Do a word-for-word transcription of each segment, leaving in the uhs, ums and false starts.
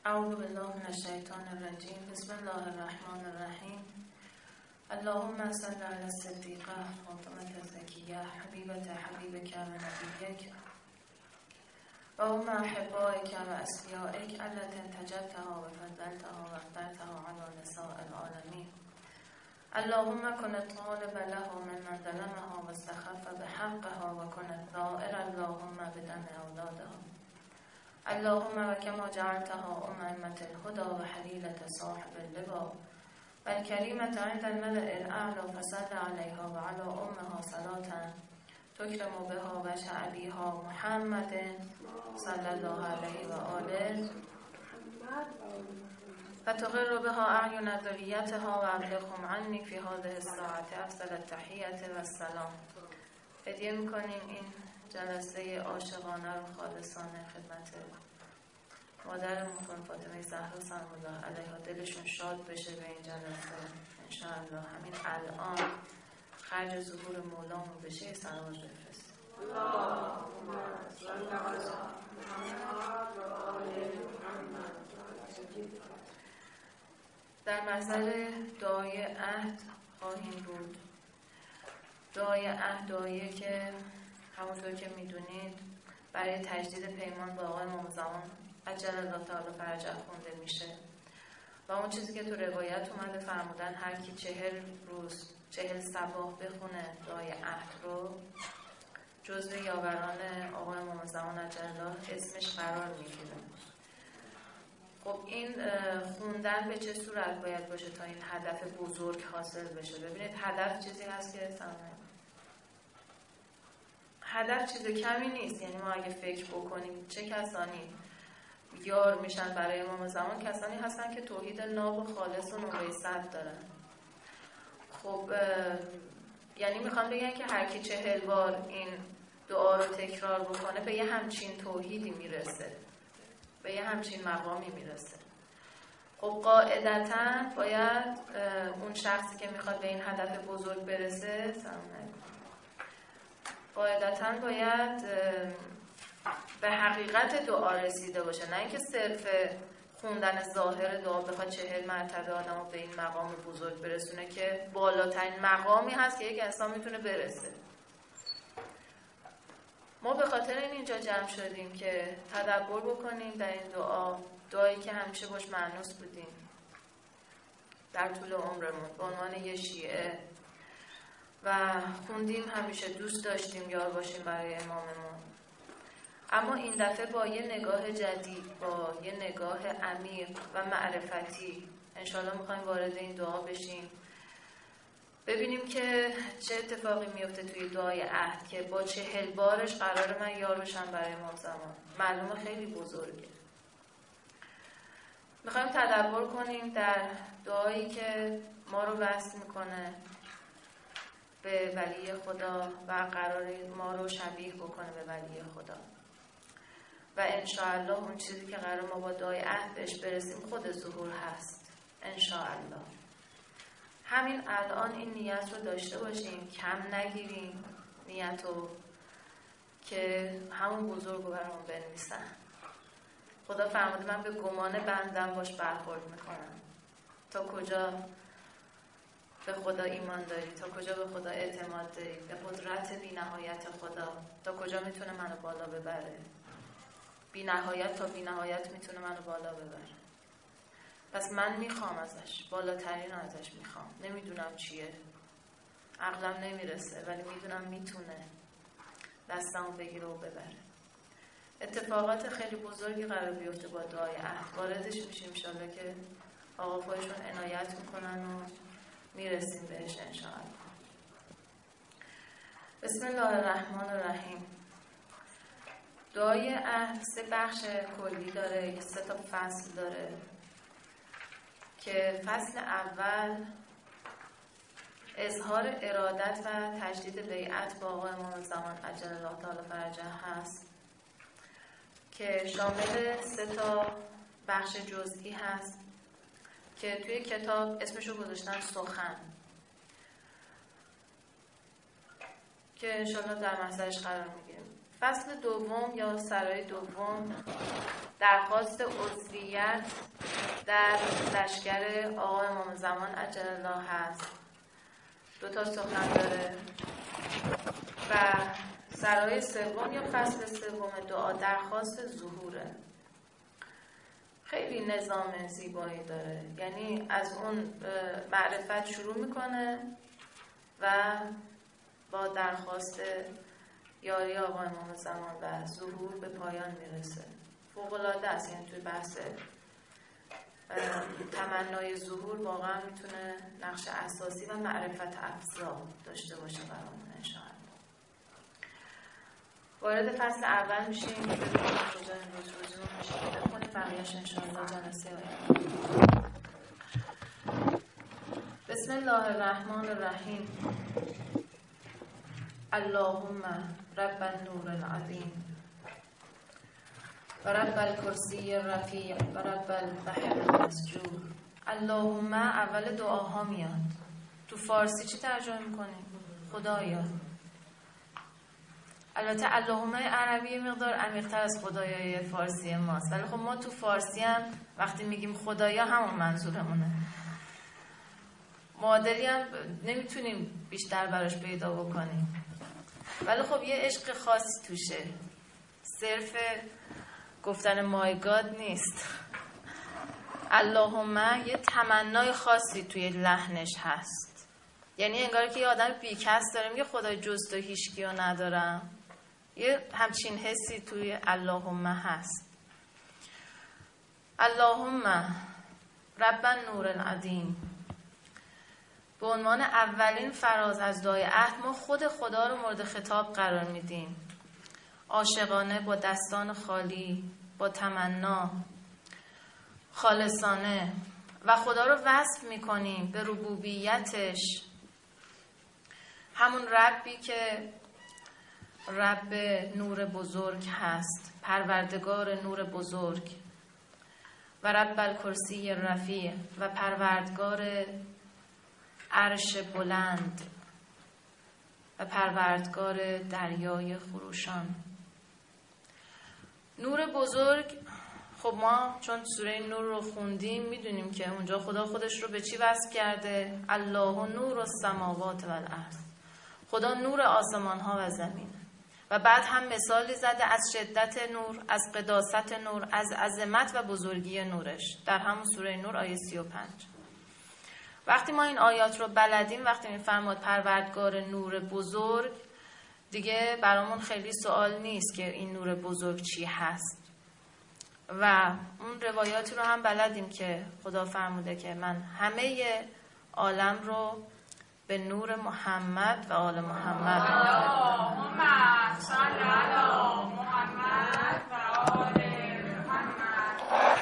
اعوذ بالله من الشیطان الرجیم. بسم الله الرحمن الرحیم. اللهم صل علی الصدیقه فاطمه الزکیه حبیبت حبیبک و نبیک و ام احبائک و اصفیائک التي انتجبتها و فضلتها و اخترتها علی نساء العالمین. اللهم كن الطالب له ممن ظلمها واستخف بحقها و کن الثائر اللهم بدم اولادها. اللهم وكما جعلتها أم أمة الهدى وحليلة صاحب اللواء والكريمة عند الملأ الأعلى فصل عليها وعلى أمها صلاة تكرم بها وجه أبيها محمد صلى الله عليه وآله فتغر بها أعين ذريتها وأبلغهم عني في هذه الساعة أفضل التحية والسلام. هدیه میکنیم این جلسه عاشقانه رو خالصانه خدمت مادرمون خانم فاطمه زهرا سلام الله علیها، دلشون شاد بشه به این جلسه انشاءالله. همین الان خرج ظهور مولامون بشه سلام بفرست. اللهم صل علی محمد و آل محمد. در محضر دعای عهد خواهیم بود. دعای عهد دعاییه که همونطور که میدونید برای تجدید پیمان با آقای امام زمان عجل الله تعالی فرجه خونده میشه و اون چیزی که تو روایت اومده فرمودن هر کی چهل روز چهل صباح بخونه دعای عهد رو جزو یاوران آقای امام زمان عجل الله اسمش قرار میگیره. خب این خوندن به چه صورت باید باشه تا این هدف بزرگ حاصل بشه؟ ببینید هدف چیزی هست که سامه هدف چیز کمی نیست. یعنی ما اگه فکر بکنیم چه کسانی یار میشن برای امام زمان، کسانی هستن که توحید ناب و خالص و نمره صد دارن. خب یعنی میخوام بگن که هر کی چهل بار این دعا رو تکرار بکنه به یه همچین توحیدی میرسه، به یه همچین مقامی میرسه. خب قاعدتاً باید اون شخصی که میخواد به این هدف بزرگ برسه قاعدتاً باید به حقیقت دعا رسیده باشه، نه اینکه صرف خوندن ظاهر دعا بخواد چهل مرتبه آدمو به این مقام بزرگ برسونه که بالاترین مقامی هست که یک انسان میتونه برسه. ما به خاطر این اینجا جمع شدیم که تدبر بکنیم در این دعا، دعایی که همیشه باش معنوس بودیم در طول عمرمون به عنوان یه شیعه و خوندیم، همیشه دوست داشتیم یار باشیم برای اماممون. اما این دفعه با یه نگاه جدید، با یه نگاه عمیق و معرفتی انشالله میخوایم وارد این دعا بشیم، ببینیم که چه اتفاقی میفته توی دعای عهد که با چهل بارش قرار من یار بشم برای امام زمان. معلومه خیلی بزرگه. میخوایم تدبر کنیم در دعایی که ما رو وصل میکنه به ولی خدا و قرار ما رو شبیه بکنه به ولی خدا و انشاءالله اون چیزی که قرار ما با دعای عهد بهش برسیم خود ظهور هست انشاءالله. همین الان این نیت رو داشته باشیم، کم نگیریم نیت رو که همون بزرگ رو برامون بنویسن. خدا فرموده من به گمان بندم باش برخورد میکنم. تا کجا به خدا ایمان داری، تا کجا به خدا اعتماد داری، به قدرت بی نهایت خدا تا کجا میتونه منو بالا ببره. بی نهایت تا بی نهایت میتونه منو بالا ببره. پس من میخوام ازش، بالاترین رو ازش میخوام. نمیدونم چیه، عقلم نمیرسه، ولی میدونم میتونه دستمو بگیره و ببره. اتفاقات خیلی بزرگی قرار بیفته با دعای عهد. واردش میشیم انشالله که آقا خودشون عنایت میکنن و میرسیم بهش انشاءالله. بسم الله الرحمن الرحیم. دعای عهد سه بخش کلی داره، یه سه تا فصل داره که فصل اول اظهار ارادت و تجدید بیعت با آقای امام زمان عجل الله تعالی فرجه هست که شامل سه تا بخش جزئی هست که توی کتاب اسمشو گذاشتن سخن که انشالله در محضرش قرار میگیریم. فصل دوم یا سرای دوم درخواست عضویت در لشکر آقا امام زمان عجل الله هست. دو تا سخن داره. و سرای سوم یا فصل سوم دعا درخواست ظهوره. خیلی نظام زیبایی داره، یعنی از اون معرفت شروع میکنه و با درخواست یاری آقا امام زمان و ظهور به پایان میرسه. فوق‌العاده است، یعنی توی بحث تمنای ظهور واقعا میتونه نقش اساسی و معرفت افزا داشته باشه برامون انشاءالله. وارد فصل اول میشیم که ببینیم کجا امروز روزمون میشه که بخونیم، بقیه‌اش انشاءالله جلسه آینده. بسم الله الرحمن الرحیم. اللهم رب النور العظیم و رب الکرسی الرفیع و رب البحر المسجور. اللهم اول دعاها میاد. تو فارسی چی ترجمه میکنیم؟ خدایا. البته اللهم عربی مقدار عمیق‌تر از خدایای فارسی ماست، ولی خب ما تو فارسی هم وقتی میگیم خدایا همون منظورمونه. معادلی هم نمیتونیم بیشتر براش پیدا بکنیم، ولی خب یه عشق خاصی توشه، صرف گفتن مای گاد نیست. اللهم یه تمنای خاصی توی لحنش هست، یعنی انگار که یه آدم بیکس داره میگه خدای جز تو هیچکیو ندارم. یه همچین حسی توی اللهم هست. اللهم رب النور العظیم. به عنوان اولین فراز از دعای عهد ما خود خدا رو مورد خطاب قرار میدیم، عاشقانه، با دستان خالی، با تمنا، خالصانه، و خدا رو وصف میکنیم به ربوبیتش، همون ربی که رب نور بزرگ هست، پروردگار نور بزرگ، و رب الکرسی رفیع، و پروردگار عرش بلند، و پروردگار دریای خروشان. نور بزرگ، خب ما چون سوره نور رو خوندیم میدونیم که اونجا خدا خودش رو به چی وصف کرده؟ الله نور السماوات والارض. خدا نور آسمان ها و زمین. و بعد هم مثالی زده از شدت نور، از قداست نور، از عظمت و بزرگی نورش در همون سوره نور آیه سی و پنج. وقتی ما این آیات رو بلدیم، وقتی میفرماد پروردگار نور بزرگ، دیگه برامون خیلی سوال نیست که این نور بزرگ چی هست. و اون روایاتی رو هم بلدیم که خدا فرموده که من همه عالم رو به نور محمد و آل محمد اللهم صل علی محمد و آل محمد.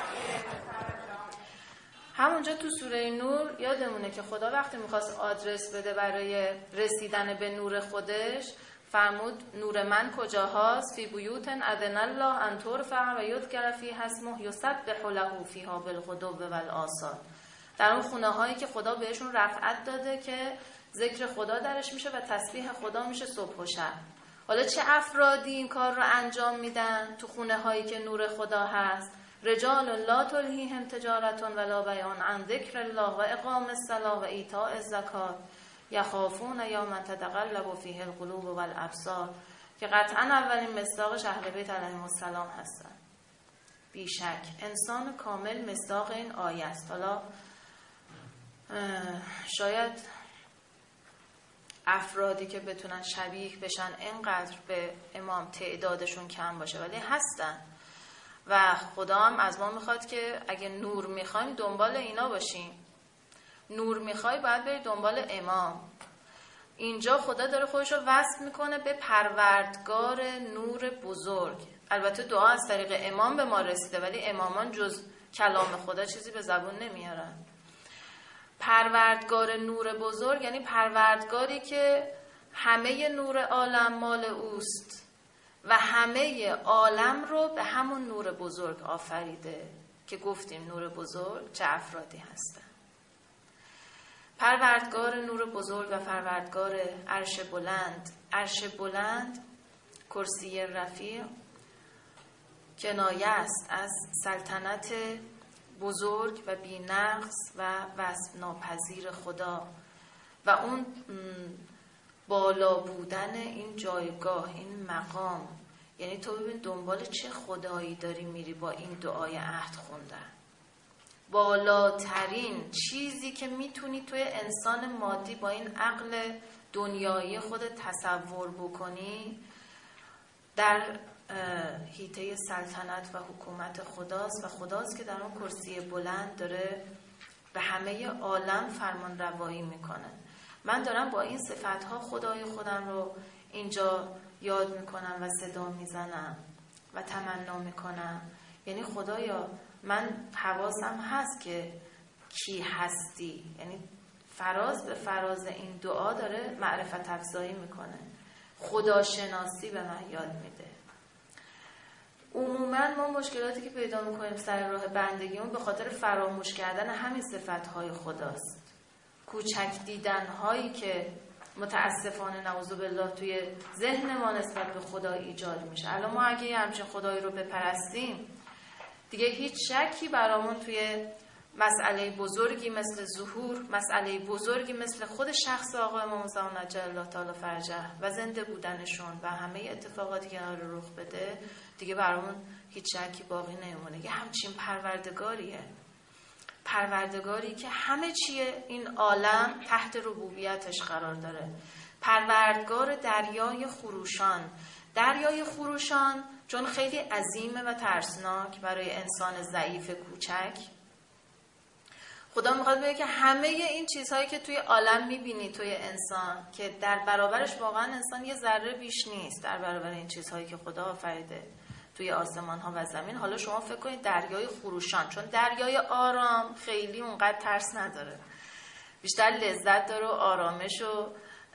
همونجا تو سوره نور یادمونه که خدا وقتی میخواست آدرس بده برای رسیدن به نور خودش، فرمود نور من کجاهاست؟ فی بیوت اذن الله ان ترفع و یذکر فیها اسمه یسبح له فیها بالغدو والآصال. در اون خونه هایی که خدا بهشون رفعت داده که ذکر خدا درش میشه و تسبیح خدا میشه صبح و شب. حالا چه افرادی این کار رو انجام میدن تو خونه هایی که نور خدا هست؟ رجال لا تلهیهم تجارت ولا بیع عن ذکر الله و اقام الصلاة و ایتاء الزکات یخافون یوما تتقلب فیه القلوب والابصار، که قطعا اولین مصداقش اهل بیت علیهم السلام هستن. بیشک انسان کامل مصداق این آیه است. حالا شاید افرادی که بتونن شبیه بشن اینقدر به امام تعدادشون کم باشه، ولی هستن. و خدا هم از ما میخواد که اگه نور میخوایم دنبال اینا باشیم. نور میخوای باید بری دنبال امام. اینجا خدا داره خودش رو وصف میکنه به پروردگار نور بزرگ. البته دعا از طریق امام به ما رسیده، ولی امامان جز کلام خدا چیزی به زبون نمیارن. پروردگار نور بزرگ یعنی پروردگاری که همه نور عالم مال اوست و همه عالم رو به همون نور بزرگ آفریده که گفتیم نور بزرگ چه افرادی هستن. پروردگار نور بزرگ و پروردگار عرش بلند. عرش بلند کرسی رفیع کنایه است از سلطنت بزرگ و بی‌نقص و وصف ناپذیر خدا و اون بالا بودن این جایگاه، این مقام. یعنی تو ببین دنبال چه خدایی داری میری با این دعای عهد خوندن. بالاترین چیزی که میتونی توی انسان مادی با این عقل دنیایی خودت تصور بکنی در حیطه سلطنت و حکومت خداست و خداست که در اون کرسی بلند داره به همه عالم فرمان روایی میکنه. من دارم با این صفتها خدای خودم رو اینجا یاد میکنم و صدا میزنم و تمنا میکنم. یعنی خدایا من حواسم هست که کی هستی. یعنی فراز به فراز این دعا داره معرفت افزایی میکنه، خداشناسی به من یاد میده. عموما ما مشکلاتی که پیدا میکنیم سر راه بندگیمون به خاطر فراموش کردن همین صفتهای خداست. کوچک دیدنهایی که متاسفانه نعوذ بالله توی ذهن ما نسبت به خدا ایجاد میشه. الان ما اگه یه همچین خدایی رو بپرستیم دیگه هیچ شکی برامون توی مسئله بزرگی مثل ظهور، مسئله بزرگی مثل خود شخص آقای امام زمان عجل الله تعالی فرجه و زنده بودنشون و همه اتفاقاتی که قرار رخ بده دیگه برامون هیچ شکی باقی نمیمونه. یه همچین پروردگاریه، پروردگاری که همه چیه این عالم تحت ربوبیتش قرار داره. پروردگار دریای خروشان. دریای خروشان چون خیلی عظیمه و ترسناک برای انسان ضعیف کوچک، خدا میخواد بگه که همه این چیزهایی که توی عالم میبینی توی انسان که در برابرش واقعا انسان یه ذره بیش نیست در برابر این چیزهایی که خدا آفریده توی آسمان ها و زمین. حالا شما فکر کنید دریای خروشان، چون دریای آرام خیلی اونقدر ترس نداره، بیشتر لذت داره و آرامش و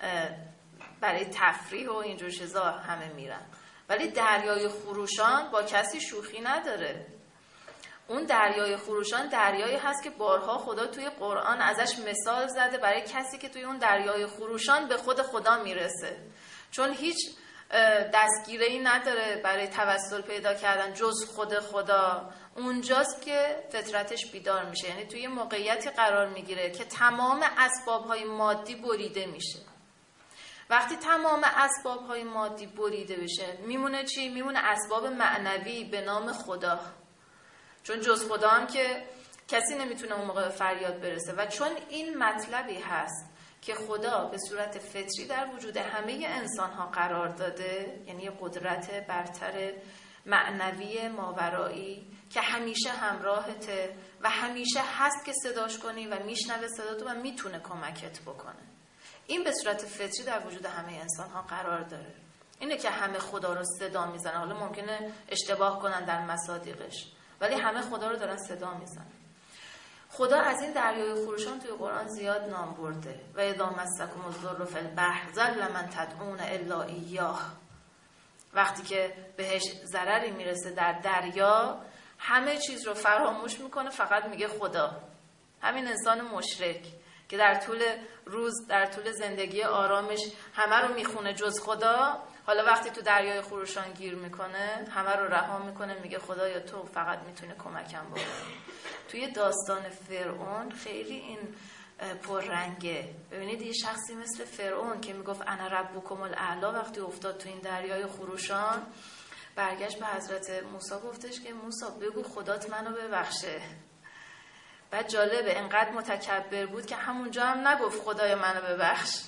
برای تفریح و اینجور چیزا همه میرن. ولی دریای خروشان با کسی شوخی نداره. اون دریای خروشان دریایی هست که بارها خدا توی قرآن ازش مثال زده برای کسی که توی اون دریای خروشان به خود خدا میرسه، چون هیچ دستگیره‌ای نداره برای توسل پیدا کردن جز خود خدا. اونجاست که فطرتش بیدار میشه، یعنی توی موقعیتی قرار میگیره که تمام اسباب‌های مادی بریده میشه. وقتی تمام اسباب‌های مادی بریده بشه میمونه چی؟ میمونه اسباب معنوی به نام خدا، چون جز خدا هم که کسی نمیتونه اون موقع فریاد برسه. و چون این مطلبی هست که خدا به صورت فطری در وجود همه انسان ها قرار داده، یعنی قدرت برتر معنوی ماورایی که همیشه همراهته و همیشه هست که صداش کنی و میشنوه صداتو و میتونه کمکت بکنه، این به صورت فطری در وجود همه انسان ها قرار داره. اینه که همه خدا رو صدا میزنن. حالا ممکنه اشتباه کنن در مصادیقش، ولی همه خدا رو دارن صدا میزنن. خدا از این دریای خروشان توی قرآن زیاد نام برده. و اذا مسکم الضر فی البحر ضل من تدعون الا ایاه. وقتی که بهش ضرری میرسه در دریا همه چیز رو فراموش میکنه، فقط میگه خدا. همین انسان مشرک که در طول روز در طول زندگی آرامش همه رو میخونه جز خدا، حالا وقتی تو دریای خروشان گیر میکنه همه رو رها میکنه، میگه خدایا تو فقط میتونه کمکم بکنی. توی داستان فرعون خیلی این پررنگه. ببینید یه شخصی مثل فرعون که میگفت انا ربکم الاعلی، وقتی افتاد تو این دریای خروشان برگشت به حضرت موسی گفتش که موسی بگو خدات منو ببخشه. بعد جالبه انقدر متکبر بود که همونجا هم نگفت خدای منو ببخش.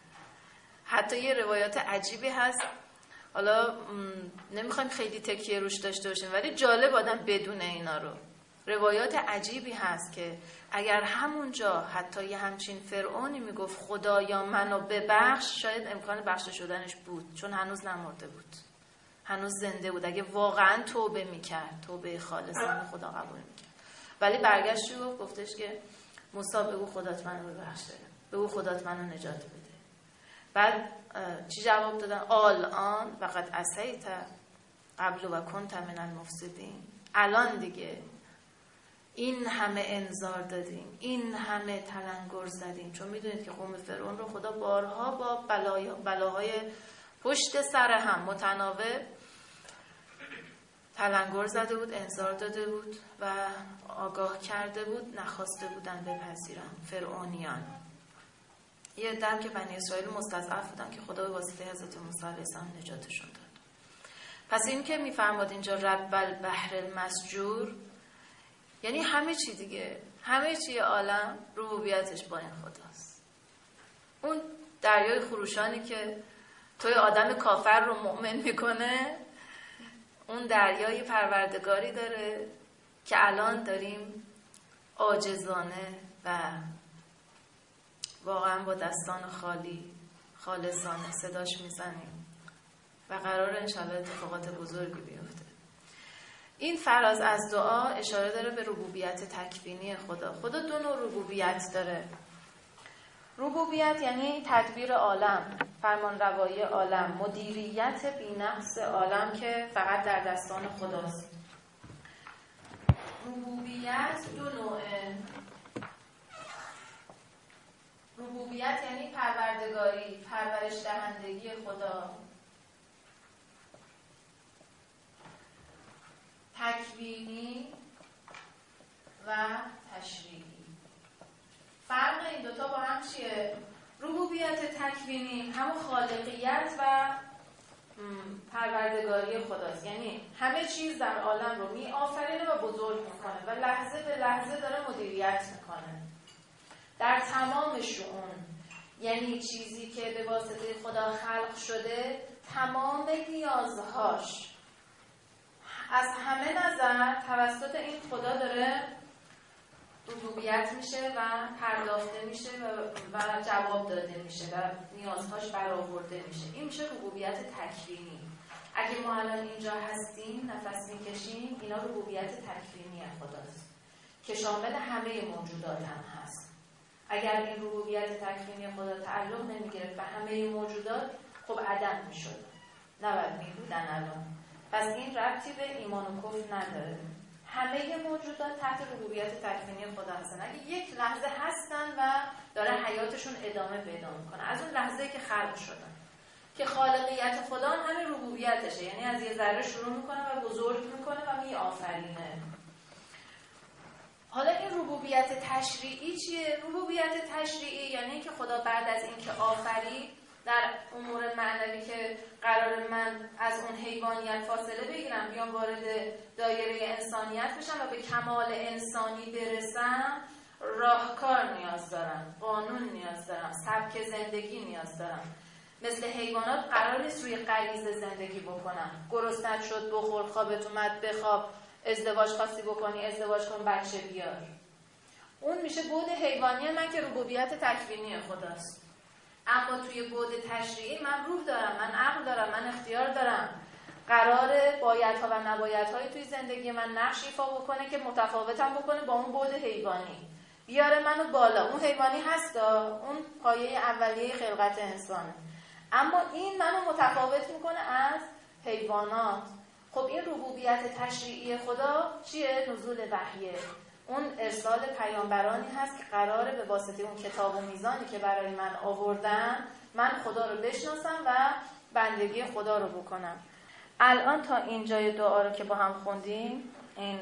حتی یه روایات عجیبی هست، حالا نمیخوایم خیلی تکیه روش داشته باشیم ولی جالب آدم بدون اینا رو. روایات عجیبی هست که اگر همونجا حتی یه همچین فرعونی میگفت خدایا منو ببخش، شاید امکان بخش شدنش بود، چون هنوز نمرده بود، هنوز زنده بود. اگه واقعا توبه میکرد، توبه خالصانه خدا قبول میکرد. ولی برگشت و گفت گفتش که موسی بگو خدات منو ببخشه، بگو خدات منو نجات بده. بعد چی جواب دادن؟ الان وقد عصیت قبل و کنت من المفسدین. الان دیگه این همه انذار دادیم، این همه تلنگر زدیم، چون میدونید که قوم فرعون رو خدا بارها با بلای بلاهای پشت سر هم متناوب تلنگر زده بود، انذار داده بود و آگاه کرده بود، نخواسته بودن بپذیرن. فرعونیان یه در که بنی اسرائیل مستضعف بودن که خدا به واسطه حضرت موسی علیه السلام نجاتشون داد. پس این که میفرماد اینجا رب البحر المسجور یعنی همه چی دیگه، همه چی عالم ربوبیتش با این خداست. اون دریای خروشانی که توی آدم کافر رو مؤمن میکنه، اون دریای پروردگاری داره که الان داریم عاجزانه و واقعا با دستان خالی خالصانه صداش میزنیم و قرار انشاءالله اتفاقات بزرگی بیفته. این فراز از دعا اشاره داره به ربوبیت تکوینی خدا. خدا دو نوع ربوبیت داره. ربوبیت یعنی تدبیر عالم، فرمانروایی عالم، مدیریت بی‌نقص عالم که فقط در دستان خداست. ربوبیت دو نوعه. ربوبیت یعنی پروردگاری، پرورش دهندگی خدا. تکوینی و تشریعی. فرق این دوتا با هم چیه؟ ربوبیت تکوینی همون خالقیت و پروردگاری خداست، یعنی همه چیز در عالم رو می آفرینه و بزرگ میکنه و لحظه به لحظه داره مدیریت میکنه در تمام شؤون. یعنی چیزی که به واسطه خدا خلق شده تمام نیازهاش از همه نظر توسط این خدا داره ربوبیت میشه و پرداخته میشه و, و جواب داده میشه و نیازهاش برآورده میشه. این میشه ربوبیت تکوینی. اگه ما الان اینجا هستیم، نفس میکشیم، اینا ربوبیت تکوینی خداست که شامل همه موجودات هم هست. اگر این ربوبیت تکوینی خدا تعلق نمیگرفت به همه موجودات، خب عدم میشد، نباید میبودن الان. پس این ربطی به ایمان و کفر نداره. همه موجودات تحت ربوبیت تکوینی خدا هستن. اگه یک لحظه هستن و داره حیاتشون ادامه پیدا میکنه از اون لحظه‌ای که خلق شدن، که خالقیت خدا همین ربوبیتشه، یعنی از یه ذره شروع میکنه و بزرگ میکنه و میآفرینه. حالا این ربوبیت تشریعی چیه؟ ربوبیت تشریعی یعنی که خدا بعد از اینکه آفرید در امور معنوی که قرار من از اون حیوانیت فاصله بگیرم بیام وارد دایره انسانیت بشم و به کمال انسانی برسم، راهکار نیاز دارم، قانون نیاز دارم، سبک زندگی نیاز دارم. مثل حیوانات قرار نیست روی غریزه زندگی بکنم. گرسنت شد بخور، خوابت اومد بخواب، ازدواج خواستی بکنی ازدواج کن، بچه بیار. اون میشه بعد حیوانی من که ربوبیت تکوینی خداست. اما توی بعد تشریعی من روح دارم، من عقل دارم، من اختیار دارم. قراره بایدها و نبایدهای توی زندگی من نقش ایفا بکنه که متفاوتم بکنه با اون بعد حیوانی، بیاره منو بالا. اون حیوانی هستا، اون پایه اولیه خلقت انسانه، اما این منو متفاوت میکنه از حیوانات. خب این ربوبیت تشریعی خدا چیه؟ نزول وحیه. اون ارسال پیامبرانی هست که قراره به واسطه اون کتاب و میزانی که برای من آوردن من خدا رو بشناسم و بندگی خدا رو بکنم. الان تا اینجای دعا رو که با هم خوندیم، این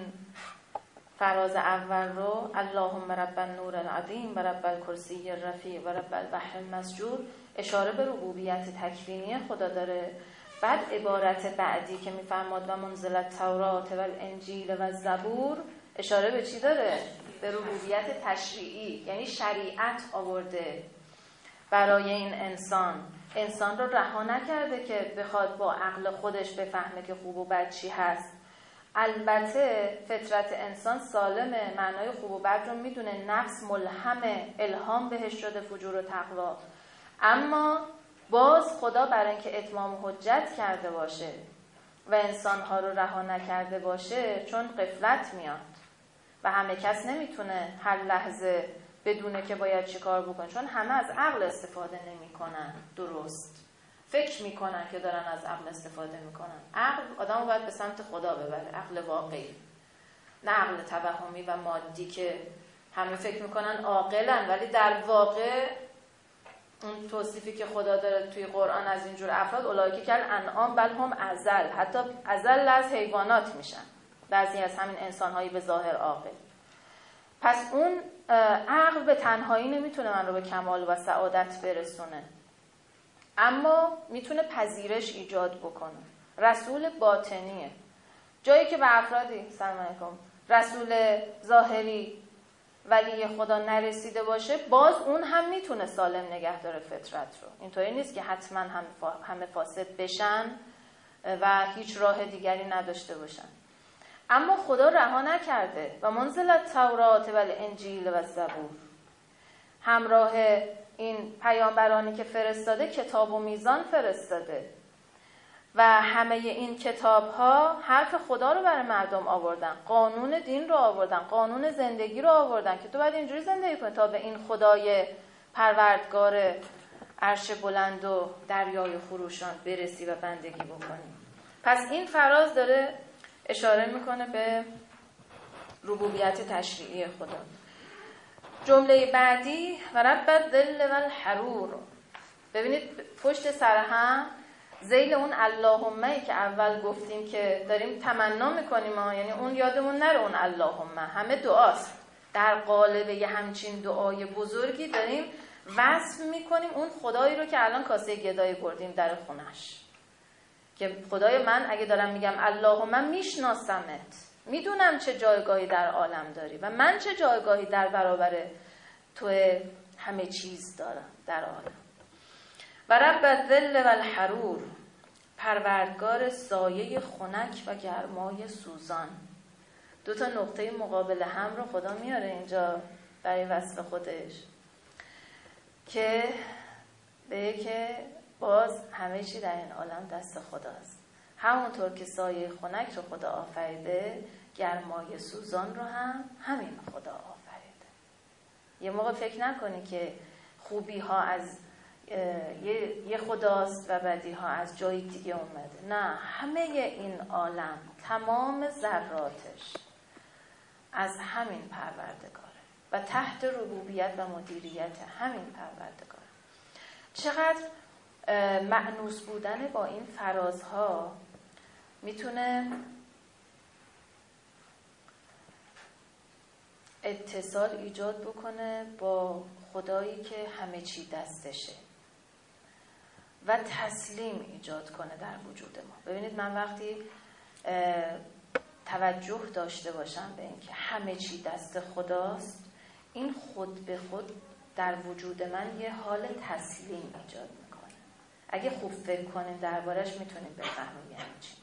فراز اول رو، اللهم رب النور العظیم و رب الکرسی الرفیع و رب البحر المسجور، اشاره به ربوبیت تکوینی خدا داره. بعد عبارت بعدی که میفرماد و منزل التورات و الانجیل و الزبور، اشاره به چی داره؟ به ربوبیت تشریعی، یعنی شریعت آورده برای این انسان. انسان رو رها نکرده که بخواد با عقل خودش بفهمه که خوب و بد چی هست. البته فطرت انسان سالمه، معنای خوب و بد رو میدونه، نفس ملهمه، الهام بهش شده فجور و تقوا، اما باز خدا برای اینکه اتمام حجت کرده باشه و انسانها رو رها نکرده باشه، چون غفلت میاد و همه کس نمیتونه هر لحظه بدونه که باید چی کار بکنه، چون همه از عقل استفاده نمیکنن، درست فکر میکنن که دارن از عقل استفاده میکنن. عقل آدمو باید به سمت خدا ببره، عقل واقعی، نه عقل توهمی و مادی که همه فکر میکنن عاقلن ولی در واقع اون توصیفی که خدا داره توی قرآن از اینجور افراد، اولئک کالانعام بل هم اضل، حتی اضل از حیوانات میشن، بعضی از همین انسان‌هایی به ظاهر عاقل. پس اون عقل به تنهایی نمیتونه من رو به کمال و سعادت برسونه، اما میتونه پذیرش ایجاد بکنه. رسول باطنیه. جایی که به افرادی سلام علیکم رسول ظاهری ولی خدا نرسیده باشه، باز اون هم میتونه سالم نگه داره فطرت رو. اینطوری نیست که حتما هم همه فاسد بشن و هیچ راه دیگری نداشته باشن. اما خدا رها نکرده و منزل التورات و الانجیل و الزبور، همراه این پیامبرانی که فرستاده کتاب و میزان فرستاده و همه این کتاب ها حرف خدا رو برای مردم آوردن، قانون دین رو آوردن، قانون زندگی رو آوردن که تو باید اینجوری زندگی کنی تا به این خدای پروردگار عرش بلند و دریای خروشان برسی و بندگی بکنی. پس این فراز داره اشاره میکنه به ربوبیت تشریعی خدا. جمله بعدی و رب الظل و الحرور. ببینید پشت سر هم ذیل اون اللهمه که اول گفتیم که داریم تمنا میکنیم ها، یعنی اون یادمون نره اون اللهمه همه دعاست، در قالب یه همچین دعای بزرگی داریم وصف میکنیم اون خدایی رو که الان کاسه گدایی بردیم در خونش، که خدای من اگه دارم میگم اللهمه میشناسمت، میدونم چه جایگاهی در عالم داری و من چه جایگاهی در برابر تو همه چیز دارم در عالم. و رب الظل و الحرور، پروردگار سایه خنک و گرمای سوزان. دو تا نقطه مقابل هم رو خدا میاره اینجا برای وصف خودش که به که باز همه چی در این عالم دست خداست. همونطور که سایه خنک رو خدا آفریده، گرمای سوزان رو هم همین خدا آفریده. یه موقع فکر نکنی که خوبی ها از یه, یه خداست و بدی ها از جای دیگه اومده. نه، همه این عالم تمام ذراتش از همین پروردگاره و تحت ربوبیت و مدیریت همین پروردگاره. چقدر مأنوس بودن با این فرازها میتونه اتصال ایجاد بکنه با خدایی که همه چی دستشه و تسلیم ایجاد کنه در وجود ما. ببینید من وقتی توجه داشته باشم به اینکه همه چی دست خداست، این خود به خود در وجود من یه حال تسلیم ایجاد میکنه. اگه خوب فکر کنیم دربارش میتونیم بفهمیم یعنی چی.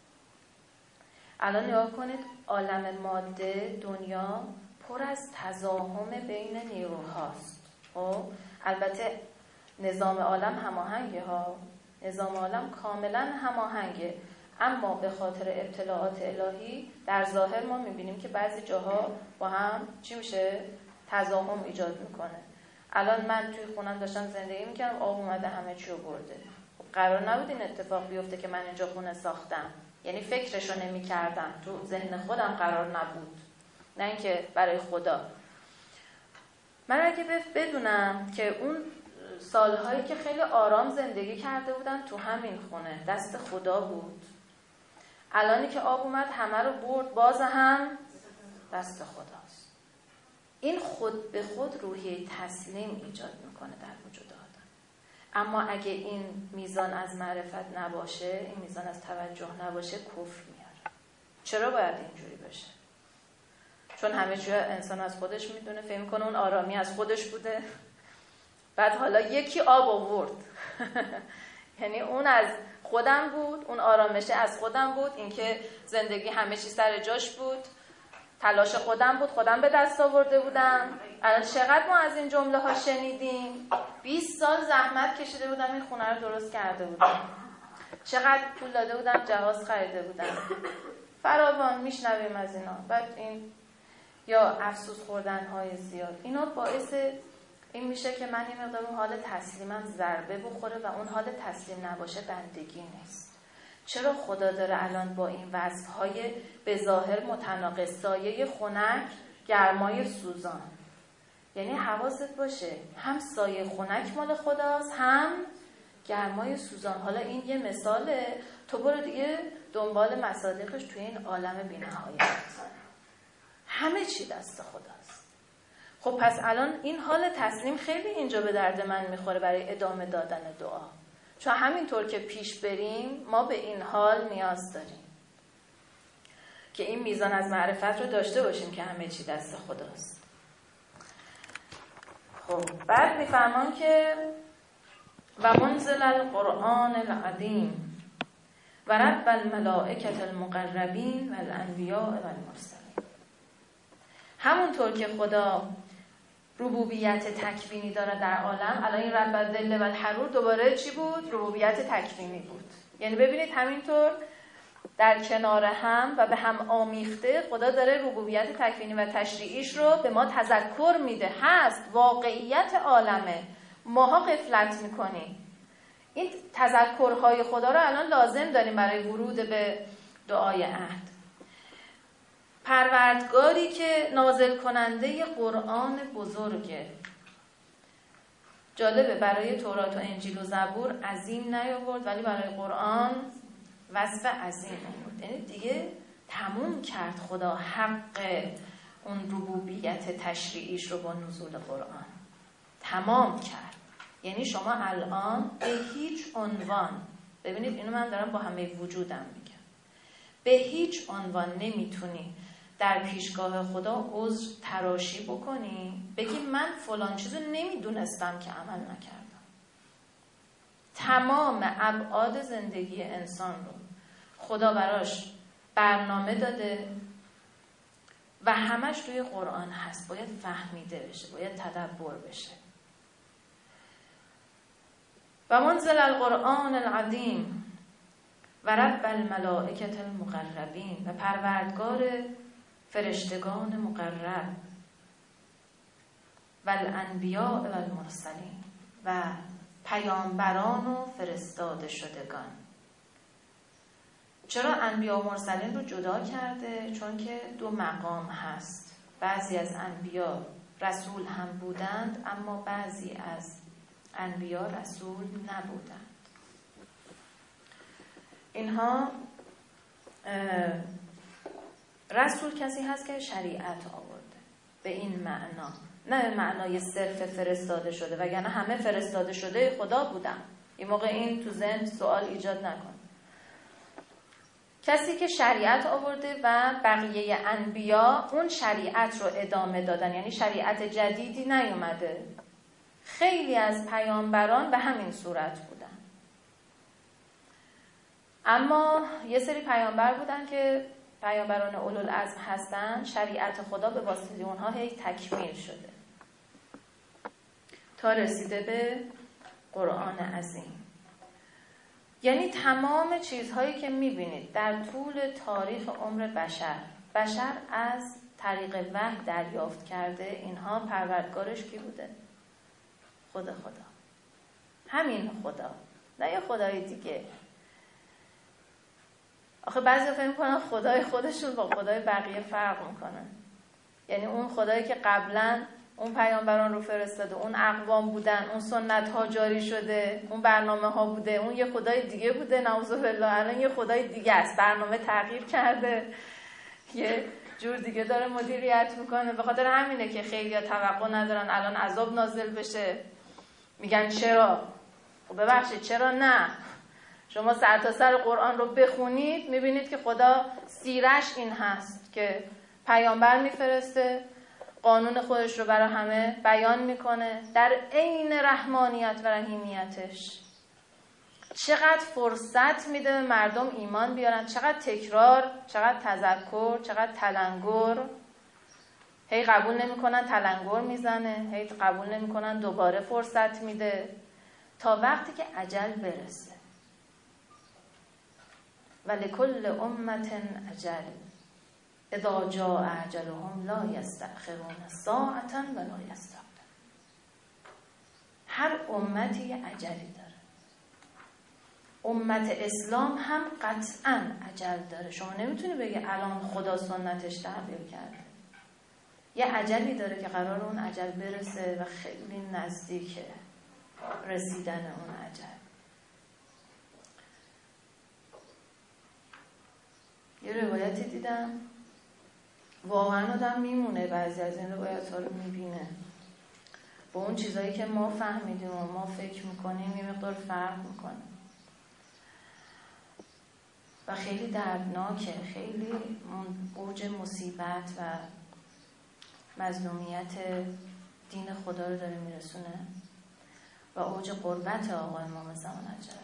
الان نگاه کنید عالم ماده، دنیا پر از تزاحم بین نیروهاست. خب البته نظام عالم هماهنگه ها، نظام عالم کاملا هماهنگه، اما به خاطر ابتلاعات الهی در ظاهر ما میبینیم که بعضی جاها با هم چی میشه؟ تزاحم ایجاد میکنه. الان من توی خونم داشتم زندگی میکردم، آب اومده همه چی رو برده. قرار نبود این اتفاق بیفته که من اینجا خونه ساختم، یعنی فکرشو نمیکردم، تو ذهن خودم قرار نبود، نه اینکه برای خدا. من اگه بدونم که اون سالهایی که خیلی آرام زندگی کرده بودن تو همین خونه دست خدا بود، الانی که آب اومد همه رو برد، باز هم دست خداست. این خود به خود روحیه تسلیم ایجاد میکنه در وجود آدم. اما اگه این میزان از معرفت نباشه، این میزان از توجه نباشه، کفر میاره. چرا باید اینجوری بشه؟ چون همه چیز انسان از خودش میدونه، فکر میکنه اون آرامی از خودش بوده، بعد حالا یکی آب آورد یعنی اون از خودم بود، اون آرامشه از خودم بود، اینکه زندگی همه چی سر جاش بود، تلاش خودم بود، خودم به دست آورده بودم. الان چقدر ما از این جمله ها شنیدیم؟ بیست سال زحمت کشیده بودم این خونه رو درست کرده بودم، چقدر پول داده بودم جهاز خریده بودم، فراوان میشنویم از اینا. بعد این یا افسوس خوردن های زیاد، اینا باعث این میشه که من یه مقدار اون حال تسلیمم ضربه بخوره و اون حال تسلیم نباشه بندگی نیست. چرا خدا داره الان با این وصفهای به ظاهر متناقض، سایه خنک، گرمای سوزان، یعنی حواست باشه هم سایه خنک مال خداست، هم گرمای سوزان. حالا این یه مثاله، تو برو دیگه دنبال مصادیقش توی این عالم بی‌نهایت. همه چی دست خداست. خب پس الان این حال تسلیم خیلی اینجا به درد من میخوره برای ادامه دادن دعا، چون همینطور که پیش بریم ما به این حال نیاز داریم که این میزان از معرفت رو داشته باشیم که همه چی دست خداست. خب بعد میفرمان که و منزل القرآن العظیم و رب الملائکة المقربین و الانبیاء و المرسلین. همونطور که خدا ربوبیت تکوینی داره در عالم، الان این رب الذل و الحرور دوباره چی بود؟ ربوبیت تکوینی بود. یعنی ببینید همینطور در کنار هم و به هم آمیخته خدا داره ربوبیت تکوینی و تشریعیش رو به ما تذکر میده. هست، واقعیت عالمه، ماها غفلت میکنیم. این تذکرهای خدا رو الان لازم داریم برای ورود به دعای عهد. پروردگاری که نازل کننده قرآن بزرگه. جالبه برای تورات و انجیل و زبور عظیم نیاورد، ولی برای قرآن وصف عظیم آورد. یعنی دیگه تموم کرد خدا حق اون ربوبیت تشریعیش رو با نزول قرآن. تمام کرد. یعنی شما الان به هیچ عنوان، ببینید اینو من دارم با همه وجودم میگم، به هیچ عنوان نمیتونی در پیشگاه خدا عذر تراشی بکنی بگی من فلان چیزو نمیدونستم که عمل نکردم. تمام ابعاد زندگی انسان رو خدا براش برنامه داده و همش توی قرآن هست. باید فهمیده بشه، باید تدبر بشه. و منزل القرآن العظیم و رب الملائکة المقربین، و پروردگار فرشتگان مقرب و الانبیاء و المرسلین، و پیامبران و فرستاده شدگان. چرا انبیا و مرسلین رو جدا کرده؟ چون که دو مقام هست. بعضی از انبیا رسول هم بودند، اما بعضی از انبیا رسول نبودند. اینها رسول کسی هست که شریعت آورده به این معنا، نه معنای صرف فرستاده شده، وگرنه همه فرستاده شده خدا بودن. این موقع این تو ذهن سوال ایجاد نکن. کسی که شریعت آورده و بقیه انبیا اون شریعت رو ادامه دادن، یعنی شریعت جدیدی نیومده. خیلی از پیامبران به همین صورت بودن، اما یه سری پیامبر بودن که پیامبران اولوالعزم هستن، شریعت خدا به واسطه اونها هی تکمیل شده تا رسیده به قرآن عظیم. یعنی تمام چیزهایی که میبینید در طول تاریخ عمر بشر بشر از طریق وحی دریافت کرده، اینها پروردگارش کی بوده؟ خدا. خدا همین خدا، نه یه خدای دیگه. آخه بعضی فکر می‌کنن خدای خودشون با خدای بقیه فرق میکنن. یعنی اون خدایی که قبلا اون پیامبران رو فرستاده، اون اقوام بودن، اون سنت ها جاری شده، اون برنامه ها بوده، اون یه خدای دیگه بوده، نعوذ بالله الان یه خدای دیگه است، برنامه تغییر کرده، یه جور دیگه داره مدیریت میکنه. به خاطر همینه که خیلی‌ها توقع ندارن الان عذاب نازل بشه. میگن چرا؟ خب ببخشید چرا نه؟ شما سر تا سر قرآن رو بخونید میبینید که خدا سیرش این هست که پیامبر میفرسته، قانون خودش رو برای همه بیان میکنه در عین رحمانیت و رحیمیتش. چقدر فرصت میده به مردم ایمان بیارن، چقدر تکرار، چقدر تذکر، چقدر تلنگر. هی قبول نمیکنن تلنگر میزنه، هی قبول نمیکنن دوباره فرصت میده تا وقتی که اجل برسه. ولکل امت اجل اذا جاء اجلهم لا یستأخرون ساعة ولا یستقدمون. هر امتی یه اجلی داره. امت اسلام هم قطعا اجل داره. شما نمیتونی بگی الان خدا سنتش تغییر کرده. یه عجلی داره که قرار اون عجل برسه و خیلی نزدیکه رسیدن اون عجل. یه روایتی دیدم واقعا آدم میمونه بعضی از این روایت ها رو میبینه با اون چیزایی که ما فهمیدیم و ما فکر میکنیم یه مقدار فرق میکنه و خیلی دردناکه. خیلی اوج مصیبت و مظلومیت دین خدا رو داره میرسونه و اوج قربت آقا امام زمان عجل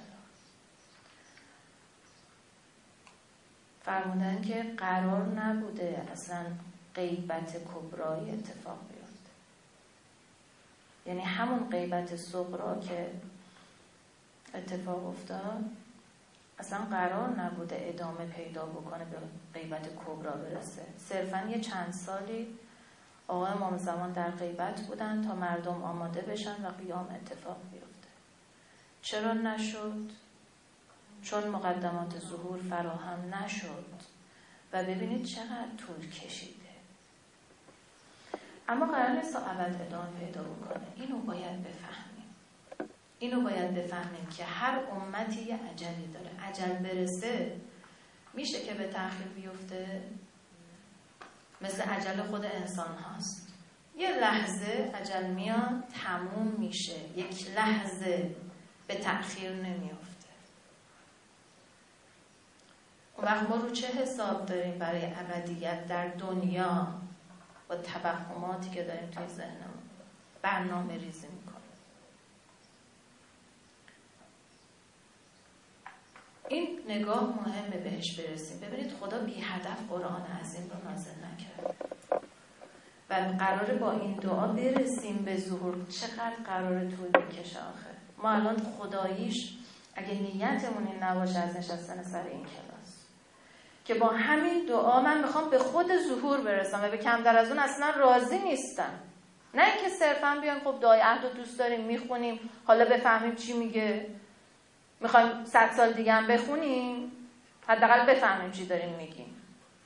فرمودن که قرار نبوده اصلا غیبت کبرای اتفاق بیفته. یعنی همون غیبت صغرا که اتفاق افتاد اصلا قرار نبوده ادامه پیدا بکنه به غیبت کبرا برسه. صرفا یه چند سالی آقا امام زمان در غیبت بودن تا مردم آماده بشن و قیام اتفاق بیفته. چرا نشد؟ چون مقدمات ظهور فراهم نشد و ببینید چقدر طول کشیده. اما قرار نیست تا ابد ادامه پیدا بکنه. اینو باید بفهمیم. اینو باید بفهمیم که هر امتی یه عجلی داره. عجل برسه میشه که به تأخیر بیفته، مثل عجل خود انسان هاست. یه لحظه عجل میاد تموم میشه، یک لحظه به تأخیر نمیفته. اون وقت ما رو چه حساب داریم برای ابدیت در دنیا با توهماتی که داریم توی ذهنمون برنامه ریزی میکنیم. این نگاه مهمه بهش برسیم. ببینید خدا بی هدف قرآن عظیم رو نازل نکرد و قراره با این دعا برسیم به ظهور. چقدر قراره طول بکشه آخه. ما الان خداییش اگه نیتمون این نباشه از نشستن سر این کلاس که با همین دعا من میخوام به خود ظهور برسم و به کمتر از اون اصلا راضی نیستم. نه اینکه صرفا بیایم خب دعای عهد رو دوست داریم میخونیم حالا بفهمیم چی میگه، میخوایم صد سال دیگه هم بخونیم حداقل بفهمیم چی داریم میگیم.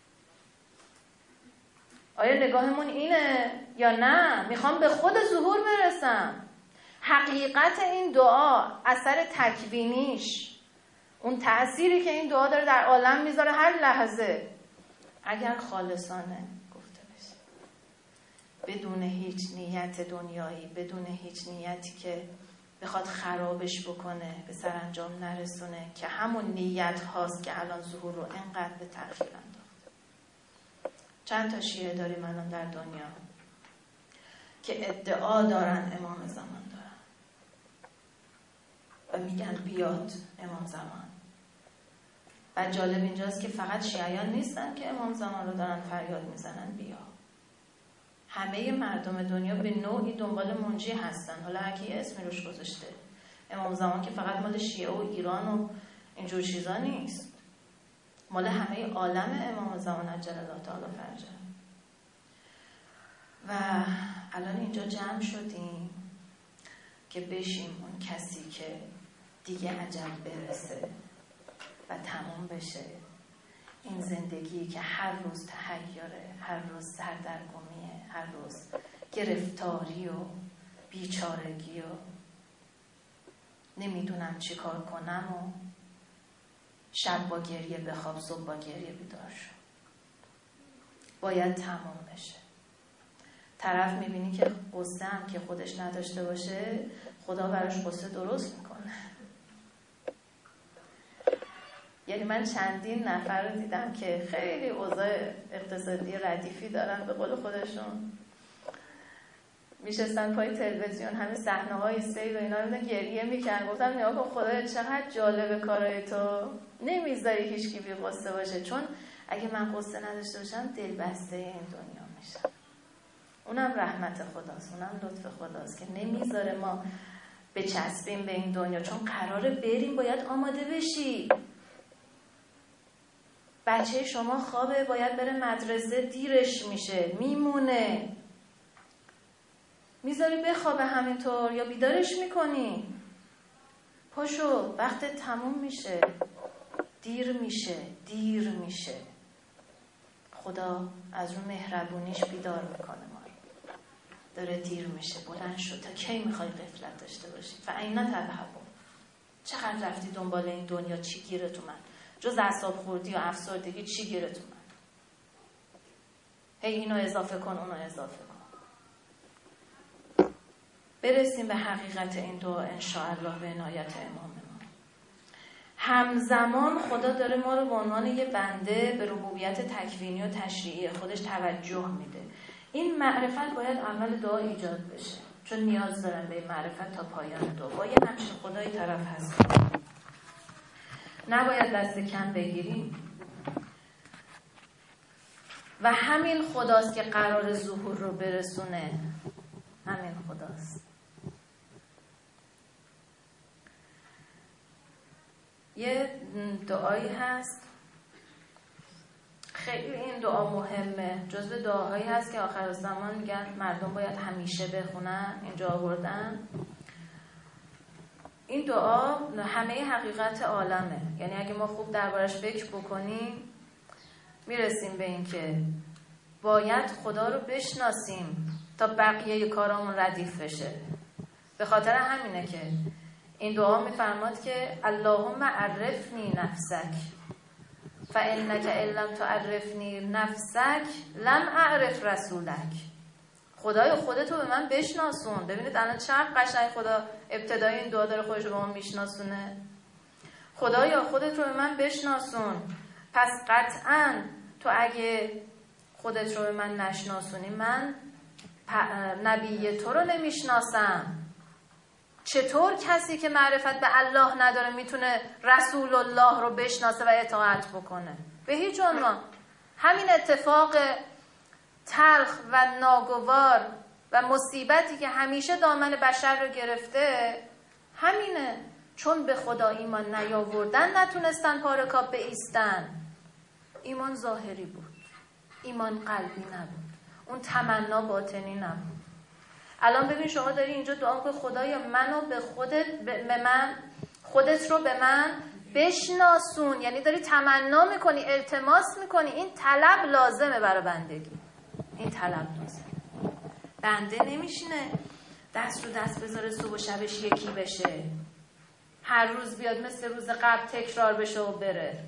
آیا نگاهمون اینه یا نه میخوام به خود ظهور برسم؟ حقیقت این دعا، اثر تکوینیش، اون تأثیری که این دعا داره در عالم میذاره هر لحظه، اگر خالصانه گفته بشه بدون هیچ نیت دنیایی، بدون هیچ نیتی که بخواد خرابش بکنه، به سرانجام نرسونه، که همون نیت هاست که الان ظهور رو انقدر به تأخیر انداخته. چند تا شیعه داریم الان در دنیا که ادعا دارن امام زمان دارن و میگن بیاد امام زمان. و جالب اینجاست که فقط شیعیان نیستن که امام زمان رو دارن فریاد میزنن بیا. همه مردم دنیا به نوعی دنبال منجی هستن. حالا هر کی اسمی روش گذاشته. امام زمان که فقط مال شیعه و ایران و اینجور چیزا نیست، مال همه عالم امام زمان عجل الله تعالی فرجه. و الان اینجا جمع شدیم که بشیم اون کسی که دیگه عجل برسه و تمام بشه این زندگی که هر روز تحیره، هر روز سردرگمیه، هر روز گرفتاری و بیچارگی و نمیدونم چی کار کنم و شب با گریه بخواب صبح با گریه بیدار شو. باید تمام بشه. طرف میبینی که قصه هم که خودش نداشته باشه خدا براش قصه درست میکنه. یعنی من چندین نفر رو دیدم که خیلی اوضاع اقتصادی ردیفی دارن، به قول خودشون میشستن پای تلویزیون همه صحنه‌های سیل و اینا رو گریه میکنن. گفتم نگاه کن خدایا چقدر جالبه کارای تو، نمیذاری هیچکی بی قصه باشه. چون اگه من قصه نداشته باشم دلبسته این دنیا میشم. اونم رحمت خداست، اونم لطف خداست که نمیذاره ما بچسبیم به این دنیا. چون قراره بریم، باید آماده بشی. بچه شما خوابه، باید بره مدرسه، دیرش میشه، میمونه، میذاری بخوابه همینطور یا بیدارش میکنی؟ پاشو، وقت تموم میشه، دیر میشه، دیر میشه. خدا از اون مهربونیش بیدار میکنه ما. داره دیر میشه، بلند شد، تا کی میخوای غفلت داشته باشی؟ فاین تذهبون، چقدر رفتی دنبال این دنیا؟ چی گیرت اومد؟ جز اعصاب خوردی و افسردگی چی گیرت اومد؟ هی اینو اضافه کن، اونو اضافه کن. برسیم به حقیقت این دعا انشاءالله به عنایت امام ما. همزمان خدا داره ما رو به عنوان یه بنده به ربوبیت تکوینی و تشریعی خودش توجه میده. این معرفت باید اول دعا ایجاد بشه، چون نیاز دارن به این معرفت تا پایان دعا. با یه همچین خدای طرف هست، نباید دست کم بگیریم و همین خداست که قرار ظهور رو برسونه. همین خداست. یه دعایی هست خیلی این دعا مهمه، جزو دعاهایی هست که آخر زمان میگن مردم باید همیشه بخونن. اینجا آوردن این دعا همه حقیقت عالمه، یعنی اگه ما خوب دربارش فکر بکنیم میرسیم به این که باید خدا رو بشناسیم تا بقیه کارامون ردیف بشه. به خاطر همینه که این دعا میفرماد که اللهم عرفنی نفسک فانک ان لم تعرفنی نفسک لم اعرف رسولک. خدای خودتو به من بشناسون. ببینید الان چقدر قشنگ خدا ابتدای این دعا داره خودش رو به ما میشناسونه. خدایا خودت رو به من بشناسون. پس قطعاً تو اگه خودت رو به من نشناسونی من نبی تو رو نمیشناسم. چطور کسی که معرفت به الله نداره میتونه رسول الله رو بشناسه و اطاعت بکنه؟ به هیچ عنوان. همین اتفاق تلخ و ناگوار و مصیبتی که همیشه دامن بشر رو گرفته همینه، چون به خدا ایمان نیاوردن نتونستن پارکاب بایستن. ایمان ظاهری بود، ایمان قلبی نبود، اون تمنا باطنی نبود. الان ببین شما داری اینجا دعا که خدایا منو به خودت به من خودت رو به من بشناسون، یعنی داری تمنا میکنی، التماس میکنی. این طلب لازمه برای بندگی، این طلب لازمه. بنده نمیشینه دست رو دست بذاره صبح و شبش یکی بشه، هر روز بیاد مثل روز قبل تکرار بشه و بره.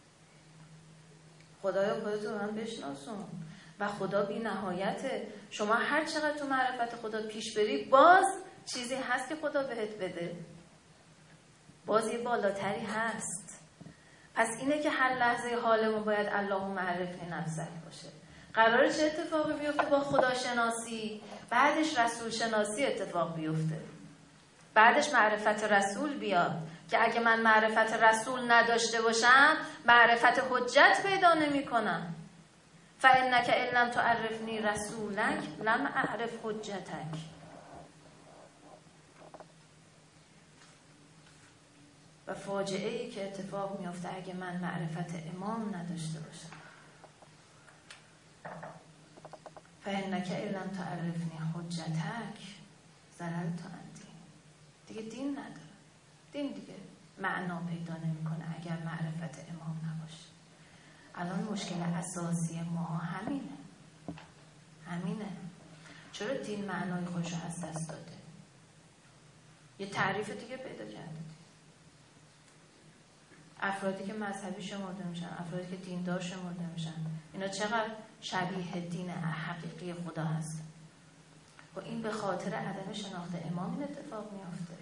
خدایا خودت رو به من بشناسون. و خدا بی نهایته. شما هر چقدر تو معرفت خدا پیش بری باز چیزی هست که خدا بهت بده، باز یه بالاتری هست. پس اینه که هر لحظه حالمون باید اللهم عرفنی نفسک باشه. قراره چه اتفاقی بیفته با خدا شناسی؟ بعدش رسول شناسی اتفاق بیفته، بعدش معرفت رسول بیاد که اگه من معرفت رسول نداشته باشم معرفت حجت پیدا نمی کنم. فانک ان لم تعرفنی رسولک لم اعرف حجتک. و فاجعه ای که اتفاق میفته اگه من معرفت امام نداشته باشم. فانک ان لم تعرفنی حجتک زللت عن دین. دیگه دین نداره. دین دیگه معنا پیدا نمیکنه اگر معرفت امام نباشه. الان مشکل اساسی ما همینه همینه چرا دین معنای خودش رو از دست داده؟ یه تعریف دیگه پیدا کرده. افرادی که مذهبی شمرده میشن، افرادی که دیندار شمرده میشن، اینا چقدر شبیه دین حقیقی خدا هستن. و این به خاطر عدم شناخت امام این اتفاق میافته.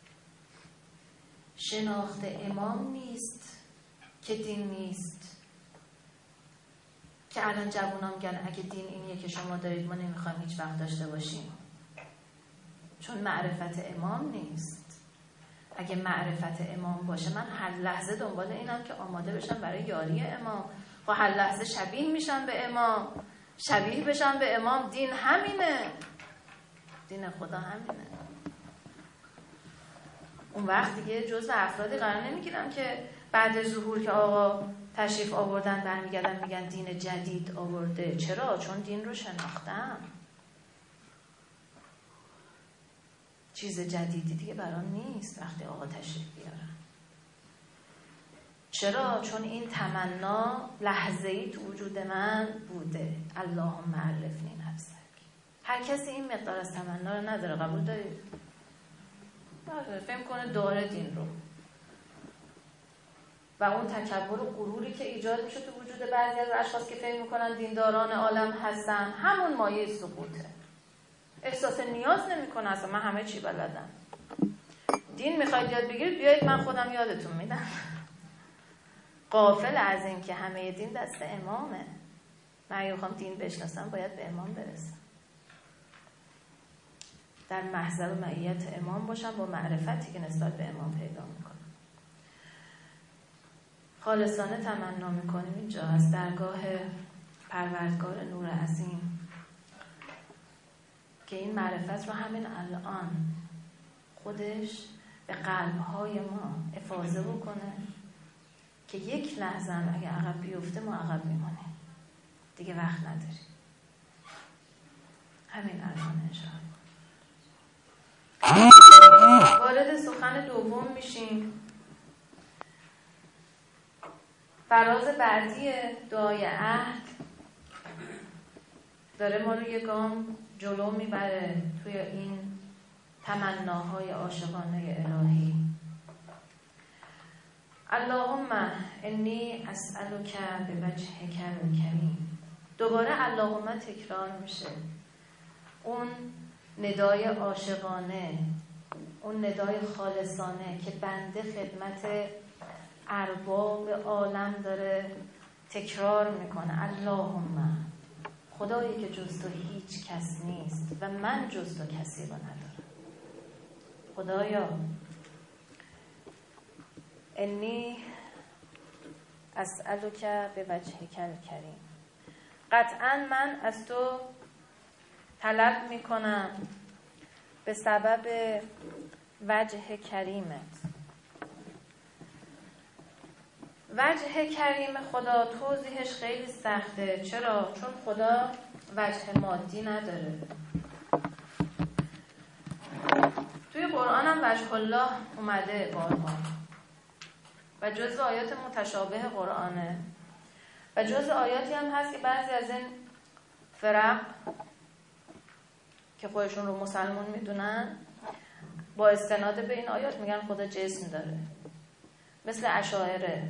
شناخت امام نیست که دین نیست. که الان جوونا میگن اگه دین اینیه که شما دارید ما نمیخوایم هیچ وقت داشته باشیم، چون معرفت امام نیست. اگه معرفت امام باشه من هر لحظه دنبال اینم که آماده بشم برای یاری امام و هر لحظه شبیه میشم به امام، شبیه بشم به امام. دین همینه، دین خدا همینه. اون وقت دیگه جزء افرادی قرار نمیگیرم که بعد ظهور که آقا تشریف آوردن برمیگردن میگن دین جدید آورده. چرا؟ چون دین رو شناختم. چیز جدیدی دیگه برام نیست وقتی آقا تشریف بیارن. چرا؟ چون این تمنا لحظه‌ای تو وجود من بوده. اللهم عرفنی نفسک. هر کسی این مقدار از تمنا رو نداره. قبول دارید؟ نداره. فهم کنه داره دین رو و اون تکبر و غروری که ایجاد میشه تو وجود بعضی از اشخاص که فکر میکنن دینداران عالم هستن، همون مایه سقوطه. احساس نیاز نمیکنه اصلا من همه چی بلدم. دین میخواید یاد بگیرید بیایید من خودم یادتون میدم. غافل از این که همه دین دست امامه. من اگه بخوام دین بشناسم باید به امام برسم، در محضر و معیت امام باشم با معرفتی که نسبت به امام پیدا میکنم. خالصانه تمنا میکنیم اینجا از درگاه پروردگار نور عظیم که این معرفت رو همین الان خودش به قلبهای ما افاضه بکنه که یک لحظه هم اگه عقب بیفته ما عقب میمونیم، دیگه وقت نداریم. همین الان انشاءالله. وارد سخن دوم میشیم. فراز بعدی دعای عهد داره ما رو یک گام جلو میبره توی این تمناهای عاشقانه الهی. اللهم انی اسألک بوجهک الکریم. دوباره اللهم تکرار میشه. اون ندای عاشقانه، اون ندای خالصانه که بنده خدمت ارباب عالم داره تکرار میکنه. اللهم، خدایی که جز تو هیچ کس نیست و من جز تو کسی رو ندارم. خدایا انی اسألک بوجهک الکریم. قطعا من از تو طلب میکنم به سبب وجه کریمت. وجه کریم خدا توضیحش خیلی سخته. چرا؟ چون خدا وجه مادی نداره. توی قرآن هم وجه الله اومده بارها و جزء آیات متشابه قرآنه و جزء آیاتی هم هست که بعضی از این فرق که خودشون رو مسلمون میدونن با استناد به این آیات میگن خدا جسم داره، مثل اشاعره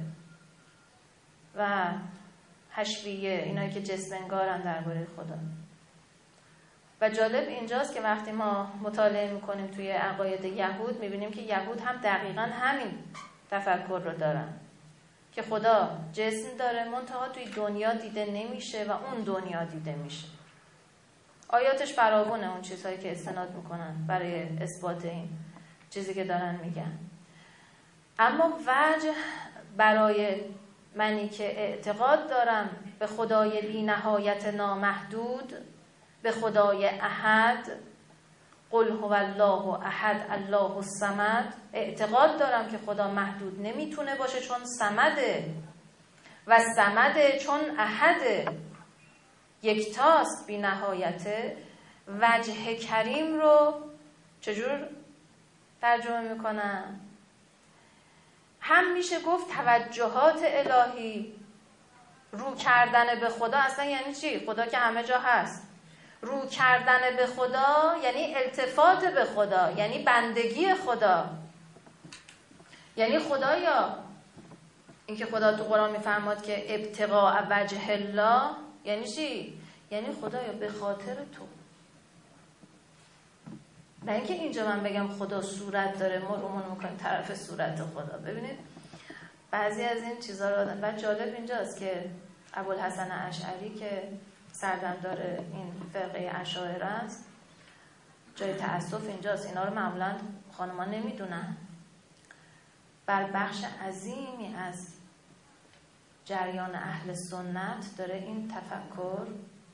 و حشویه، اینایی که جسم انگارن درباره خدا. و جالب اینجاست که وقتی ما مطالعه میکنیم توی عقاید یهود میبینیم که یهود هم دقیقاً همین تفکر رو دارن که خدا جسم داره منتها توی دنیا دیده نمیشه و اون دنیا دیده میشه. آیاتش فراوونه اون چیزهایی که استناد میکنن برای اثبات این چیزی که دارن میگن. اما وجه برای منی که اعتقاد دارم به خدای بی نهایت نامحدود، به خدای احد، قل هو الله احد الله الصمد، اعتقاد دارم که خدا محدود نمیتونه باشه چون صمده و صمده چون احده، یکتاست بی نهایته. وجه کریم رو چجور ترجمه میکنن؟ هم میشه گفت توجهات الهی. رو کردن به خدا اصلا یعنی چی؟ خدا که همه جا هست. رو کردن به خدا یعنی التفات به خدا، یعنی بندگی خدا. یعنی خدایا، این که خدا تو قرآن میفرماد که ابتغاء وجه الله یعنی چی؟ یعنی خدایا به خاطر تو. نه اینکه اینجا من بگم خدا صورت داره ما رومون میکنیم طرف صورت خدا. ببینید بعضی از این چیزها رو آدم. و جالب اینجاست که ابوالحسن اشعری که سردمدار این فرقه اشاعره است، جای تأسف اینجاست. اینا رو معمولا خانمان نمیدونن. بر بخش عظیمی از جریان اهل سنت داره این تفکر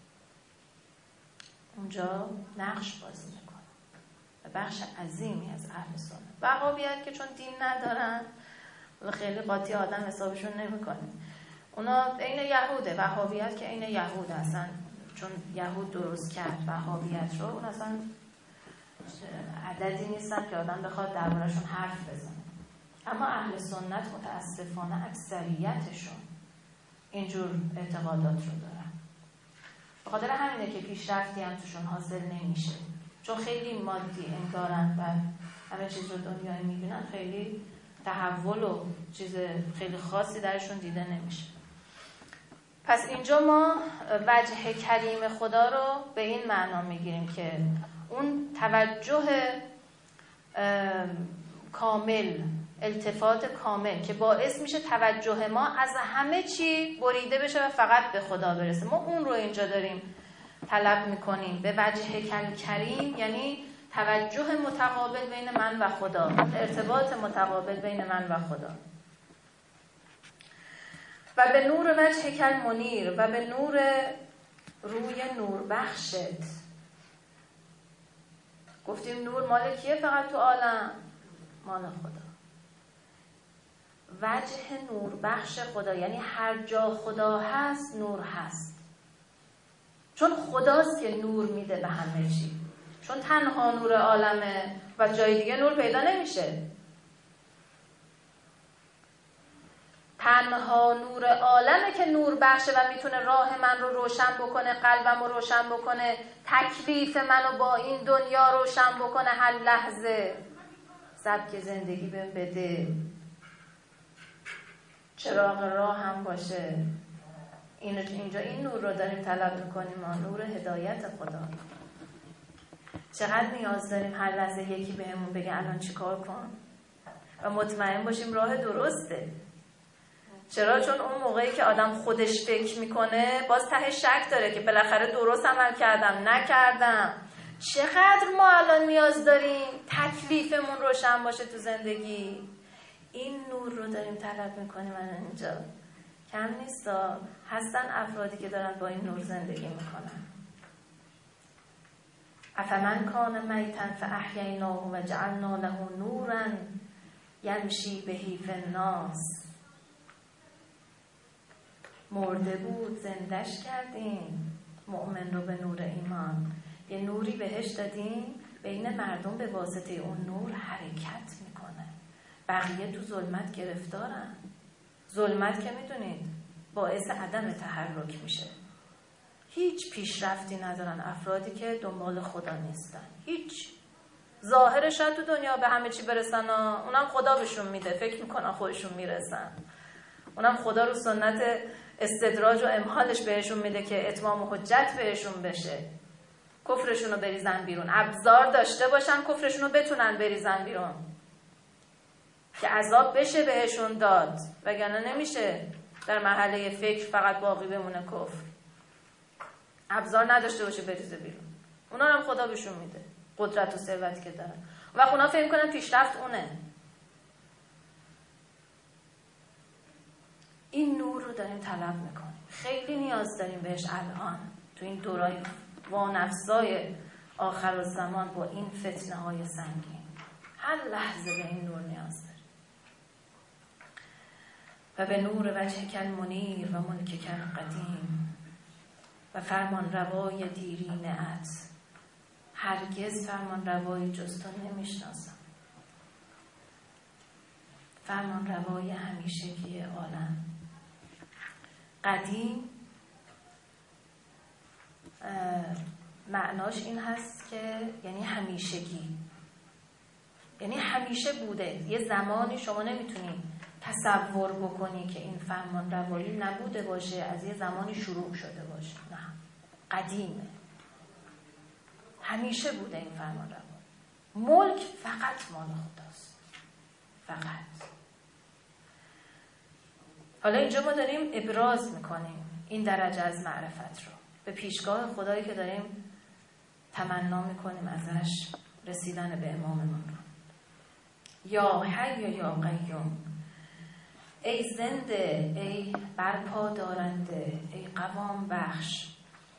اونجا نقش بازی میکنه. بخش عظیمی از اهل سنت. وهابیت که چون دین ندارن و خیلی قاطی آدم حسابشون نمیکنه. اونا عین یهوده. وهابیت که عین یهود هستن، چون یهود درست کرد وهابیت رو. اون اصلا عددی نیستن که آدم بخواد دربارشون حرف بزنه. اما اهل سنت متاسفانه اکثریتشون اینجور اعتقادات رو دارن. به خاطر همینه که پیشرفتی هم توشون حاصل نمیشه، چون خیلی مادی انگارن و همه چیز رو دنیایی میبینن، خیلی تحول و چیز خیلی خاصی درشون دیده نمیشه. پس اینجا ما وجه کریم خدا رو به این معنا میگیریم که اون توجه کامل، التفات کامل که باعث میشه توجه ما از همه چی بریده بشه و فقط به خدا برسه. ما اون رو اینجا داریم طلب میکنیم به وجه کریم، یعنی توجه متقابل بین من و خدا، ارتباط متقابل بین من و خدا. و به نور وجه کل منیر، و به نور روی نور بخشت. گفتیم نور مال کیه فقط تو عالم؟ مال خدا. وجه نور بخش خدا یعنی هر جا خدا هست نور هست، چون خداست که نور میده به همه چی، چون تنها نور عالمه و جای دیگه نور پیدا نمیشه. تنها نور عالمه که نور بخشه و میتونه راه من رو روشن بکنه، قلبم رو روشن بکنه، تکلیف منو با این دنیا روشن بکنه، هر لحظه سبک زندگی بهم بده، چراغ راه هم باشه. این اینجا این نور رو داریم طلب میکنیم، ما نور هدایت خدا. چقدر نیاز داریم هر لحظه یکی بهمون بگه الان چی کار کن و مطمئن باشیم راه درسته. چرا؟ چون اون موقعی که آدم خودش فکر میکنه باز ته شک داره که بالاخره درست عمل کردم نکردم. چقدر ما الان نیاز داریم تکلیفمون روشن باشه تو زندگی. این نور رو داریم طلب میکنیم. من اینجا کم نیستا، هستن افرادی که دارن با این نور زندگی میکنن. افمن کان میتا فاحییناه و جعلنا له نورا یمشی به فی الناس. مرده بود زندش کردیم مؤمن رو به نور ایمان، یه نوری بهش دادیم بین مردم، به واسطه اون نور حرکت میکنه. بقیه تو ظلمت گرفتارن. ظلمت که میدونید باعث عدم تحرک میشه. هیچ پیشرفتی ندارن افرادی که دنبال خدا نیستن. هیچ. ظاهرش تو دنیا به همه چی برسن، اونم خدا بهشون میده، فکر میکنن خودشون میرسن. اونم خدا رو سنت استدراج و امهالش بهشون میده که اتمام و حجت بهشون بشه، کفرشون رو بریزن بیرون. ابزار داشته باشن کفرشون رو بتونن بریزن بیرون که عذاب بشه بهشون داد، وگرنه نمیشه در مرحله فکر فقط باقی بمونه کفر. ابزار نداشته باشه بریزه بیرون. اونا هم خدا بهشون میده قدرت و ثروتی که دارن و اونا فکر میکنن پیشرفت اونه. این نور رو داریم طلب میکنیم، خیلی نیاز داریم بهش الان تو این دورای وانفسای آخر الزمان با این فتنه های سنگین. هر لحظه به این نور نیاز داریم. و به نور وجه کل منیر و ملک کل قدیم و فرمان روای دیرینه‌ات. هرگز فرمان روای جز تو نمیشناسم. فرمان روای همیشگی عالم. قدیم معناش این هست که یعنی همیشگی، یعنی همیشه بوده. یه زمانی شما نمیتونی تصور بکنی که این فرمان روایی نبوده باشه، از یه زمانی شروع شده باشه. نه، قدیمه، همیشه بوده این فرمان روایی. ملک فقط مال خداست، فقط. حالا اینجا ما داریم ابراز میکنیم این درجه از معرفت رو به پیشگاه خدایی که داریم تمنا میکنیم ازش رسیدن به اماممون رو. یا حی یا قیوم، ای زنده، ای برپا دارنده، ای قوام بخش.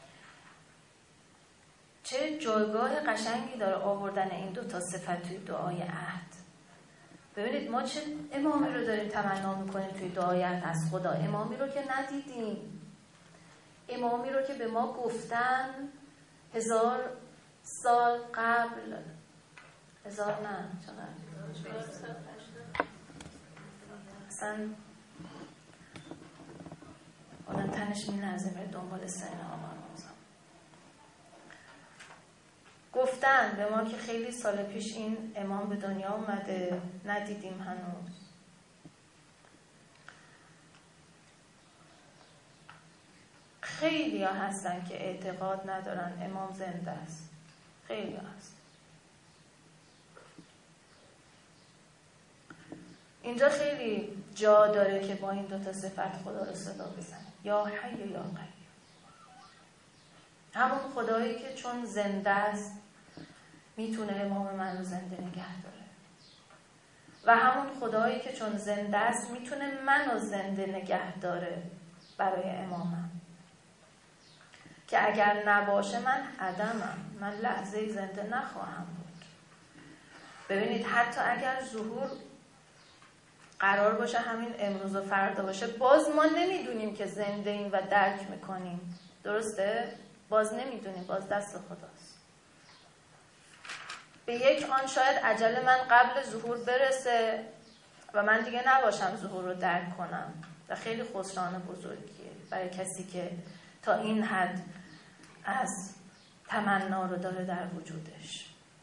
چه جایگاه قشنگی داره آوردن این دو تا صفت توی دعای عهد. ببینید ما چه امامی رو داریم تمنا میکنیم توی دعای عهد از خدا. امامی رو که ندیدیم، امامی رو که به ما گفتن هزار سال قبل، هزار نه چقدر اصلا آدم تنش می لرزه میره دنبال سین آقا موزم. گفتن به ما که خیلی سال پیش این امام به دنیا اومده، ندیدیم هنوز. خیلی ها هستن که اعتقاد ندارن امام زنده است. خیلی ها هستن. اینجا خیلی جا داره که با این دوتا صفت خدا رو صدا بزنه، یا حی و یا قیوم. همون خدایی که چون زنده است میتونه امام من رو زنده نگه داره، و همون خدایی که چون زنده است میتونه منو زنده نگه داره برای امامم، که اگر نباشه من عدمم، من لحظه زنده نخواهم بود. ببینید حتی اگر ظهور قرار باشه همین امروز و فردا باشه، باز ما نمیدونیم که زنده ایم و درک میکنیم. درسته؟ باز نمیدونیم، باز دست خداست. به یک آن شاید اجل من قبل ظهور برسه و من دیگه نباشم ظهور رو درک کنم، و خیلی خسران بزرگیه برای کسی که تا این حد از تمنا رو داره در وجودش.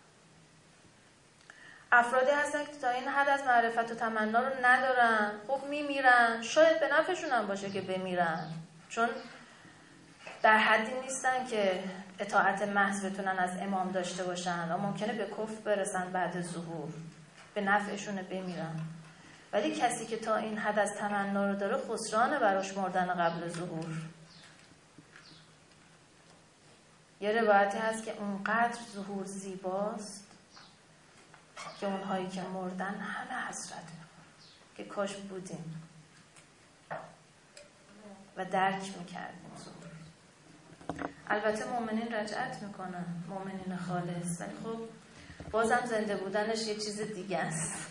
افرادی هستن که تا این حد از معرفت و تمنا رو ندارن، خب میمیرن. شاید به نفعشون هم باشه که بمیرن، چون در حدی نیستن که اطاعت محض بتونن از امام داشته باشن و ممکنه به کفر برسن بعد ظهور، به نفعشونه بمیرن. ولی کسی که تا این حد از تمنا رو داره، خسرانه براش مردن قبل ظهور. یه روایتی هست که اونقدر ظهور زیباست که اونهایی که مردن همه حسرت میکنن که کاش بودیم و درک میکردیم ظهور. البته مؤمنین رجعت میکنن، مؤمنین خالص، ولی خب بازم زنده بودنش یه چیز دیگه است.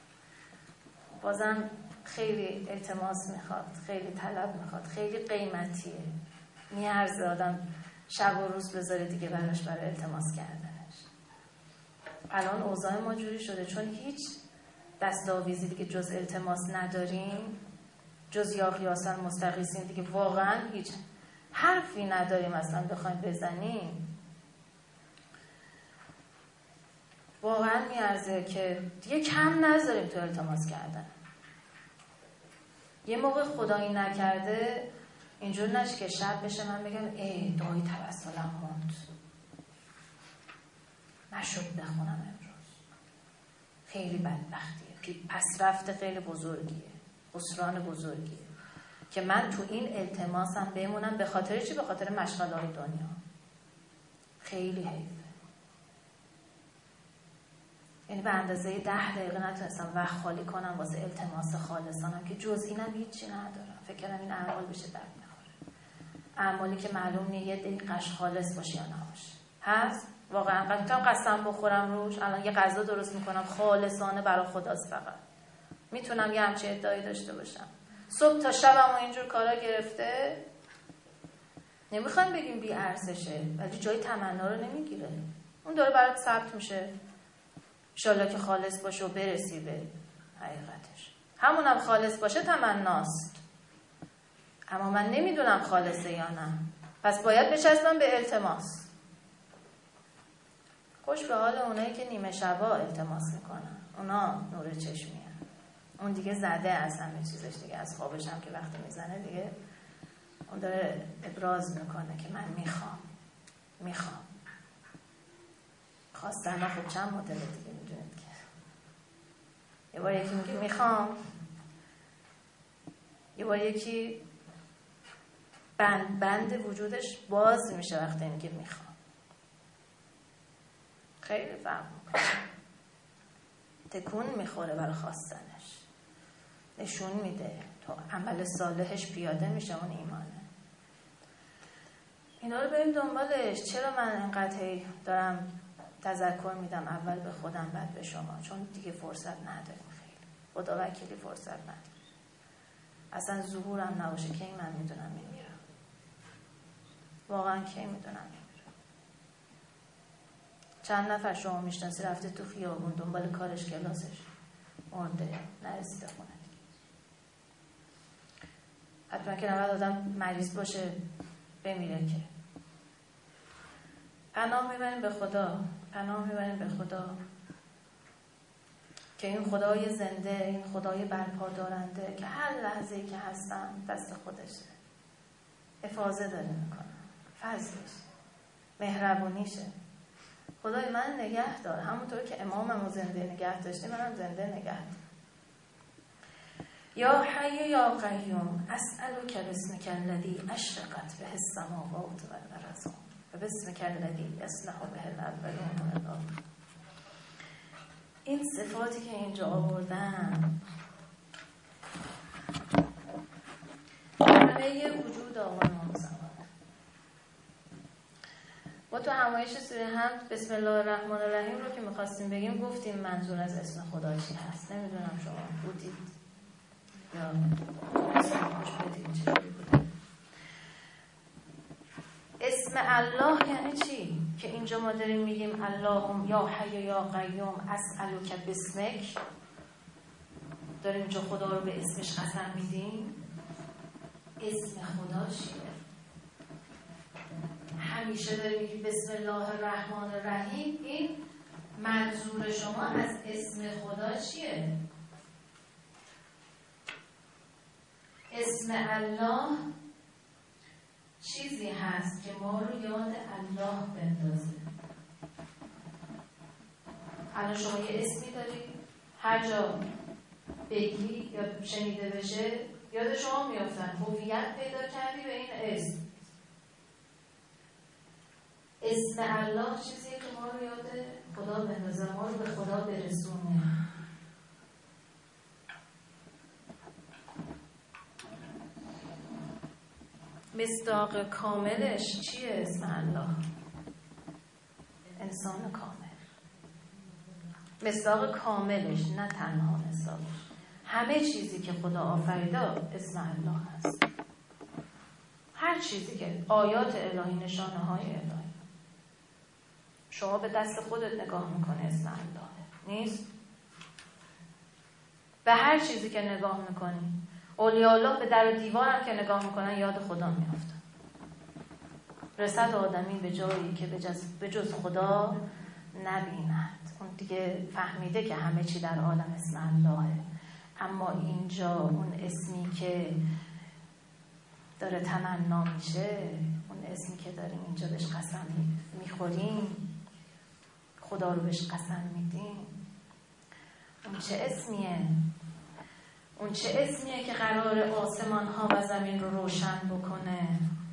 بازم خیلی التماس میخواد، خیلی طلب میخواد، خیلی قیمتیه، میارزه آدم شب و روز بذاره دیگه براش، برای التماس کردنش. الان اوضاع ما جوری شده چون هیچ دستاویزی دیگه جز التماس نداریم، جز یا قیاسا مستغیثین، دیگه واقعا هیچ حرفی نداریم اصلا بخوایم بزنیم. واقعا میارزه که دیگه کم نذاریم تو التماس کردن. یه موقع خدایی نکرده اینجور نشه که شب بشه من بگم ای دعای توسلم موند، نشد بخونم امروز. خیلی بدبختیه، پس رفته خیلی بزرگیه، خسران بزرگیه که من تو این التماسم بمونم. به خاطر چی؟ به خاطر مشغله‌های دنیا. خیلی حیفه. یعنی به اندازه ده دقیقه نتونستم وقت خالی کنم واسه التماس خالصانم که جز اینم هیچی ندارم. فکر کنم این اعمال بشه درد میخوره. اعمالی که معلوم نیه یه دقیقش خالص باشه یا نباشه. هست؟ واقعا قد میتونم قسم بخورم روش. الان یه غذا درست میکنم خالصانه برای خداست فقط. میتونم یه همچه ادعایی داشته باشم. صبح تا شبم و اینجور کارا گرفته. نمیخوایم بگیم بی ارزشه، ولی جای تمنا رو نمیگیره. اون داره برات ثبت میشه. انشالله که خالص باشه و برسی به حقیقتش. همونم خالص باشه تمناست، اما من نمیدونم خالصه یا نه، پس باید بچسبم به التماس. خوش به حال اونایی که نیمه شبا التماس میکنن، اونا نور چشمیه. اون دیگه زده از همه چیزش دیگه، از خوابش هم که وقتی میزنه دیگه اون داره ابراز میکنه که من میخوام میخوام خواستن ها. خب چند مدل دیگه میدونید که یه بار یکی میگه میخوام، یه بار یکی بند بند وجودش باز میشه وقتی میگه میخوام. خیلی فرق میکنه، تکون میخوره برای خواستنش، نشون میده تو عمل صالحش پیاده میشه اون ایمانه. اینا رو بریم دنبالش. چرا من اینقدر دارم تذکر میدم اول به خودم بعد به شما؟ چون دیگه فرصت نداریم، خیلی خدا وکیلی فرصت نداریم. اصلا ظهورم نباشه کی من میدونم میمیرم، واقعا کی میدونم میمیرم. چند نفر شما میشناسی رفته تو خیابون دنبال کارش کلاسش مرده، نرسیده خونه دیگه. حتما که نباید آدم مریض باشه بمیره که. پناه میبریم به خدا، پناه میبریم به خدا که این خدای زنده، این خدای برپا دارنده که هر لحظه‌ای که هستم دست خودشه، حفاظه داره میکنه، فضلش، مهربونیشه. خدای من نگه دار، همونطور که اماممو زنده نگه داشته منم زنده نگه دار. یا حی یا قیوم اسألک باسمک الذی اشرقت به السماوات والارض و باسمک الذی یصلح به الاولون والآخرون. این صفاتی که اینجا آوردن همه وجود آقای امام زمان. ما تو همایش سوره حمد بسم الله الرحمن الرحیم رو که میخواستیم بگیم گفتیم منظور از اسم خدا چی هست. نمیدونم شما بودید یا خوش بدید چجوری بوده. اسم الله یعنی چی؟ که اینجا ما داریم میگیم اللهم یا حی یا قیوم اسألک باسمک، داریم اینجا خدا رو به اسمش قسم میدیم. اسم خدا چیه؟ همیشه داریم میگیم بسم الله الرحمن الرحیم. این منظور شما از اسم خدا چیه؟ اسم الله چیزی هست که ما رو یاد الله بندازه. الان شما یه اسمی داری، هر جا بگی یا شنیده بشه یاد شما میافتن، هویت پیدا کردی به این اسم. اسم الله چیزیه که ما رو یاد خدا بندازه، ما رو به خدا برسونه. مصداق کاملش چیه اسم الله؟ انسان کامل. مصداق کاملش، نه تنها مصداقش، همه چیزی که خدا آفریده اسم الله هست. هر چیزی که آیات الهی، نشانه های الهی. شما به دست خودت نگاه میکنه اسم الله نیست؟ به هر چیزی که نگاه میکنی، اولیاء الله به در و دیوار هم که نگاه میکنن یاد خدا میافتن. رسد آدمی به جایی که به جز خدا نبیند. اون دیگه فهمیده که همه چی در عالم اسم اللهه. اما اینجا اون اسمی که داره تمنا میشه، اون اسمی که داریم اینجا بهش قسم میخوریم، خدا رو بهش قسم میدیم، اون چه اسمیه؟ اون چه اسمیه که قرار آسمان ها و زمین رو روشن بکنه؟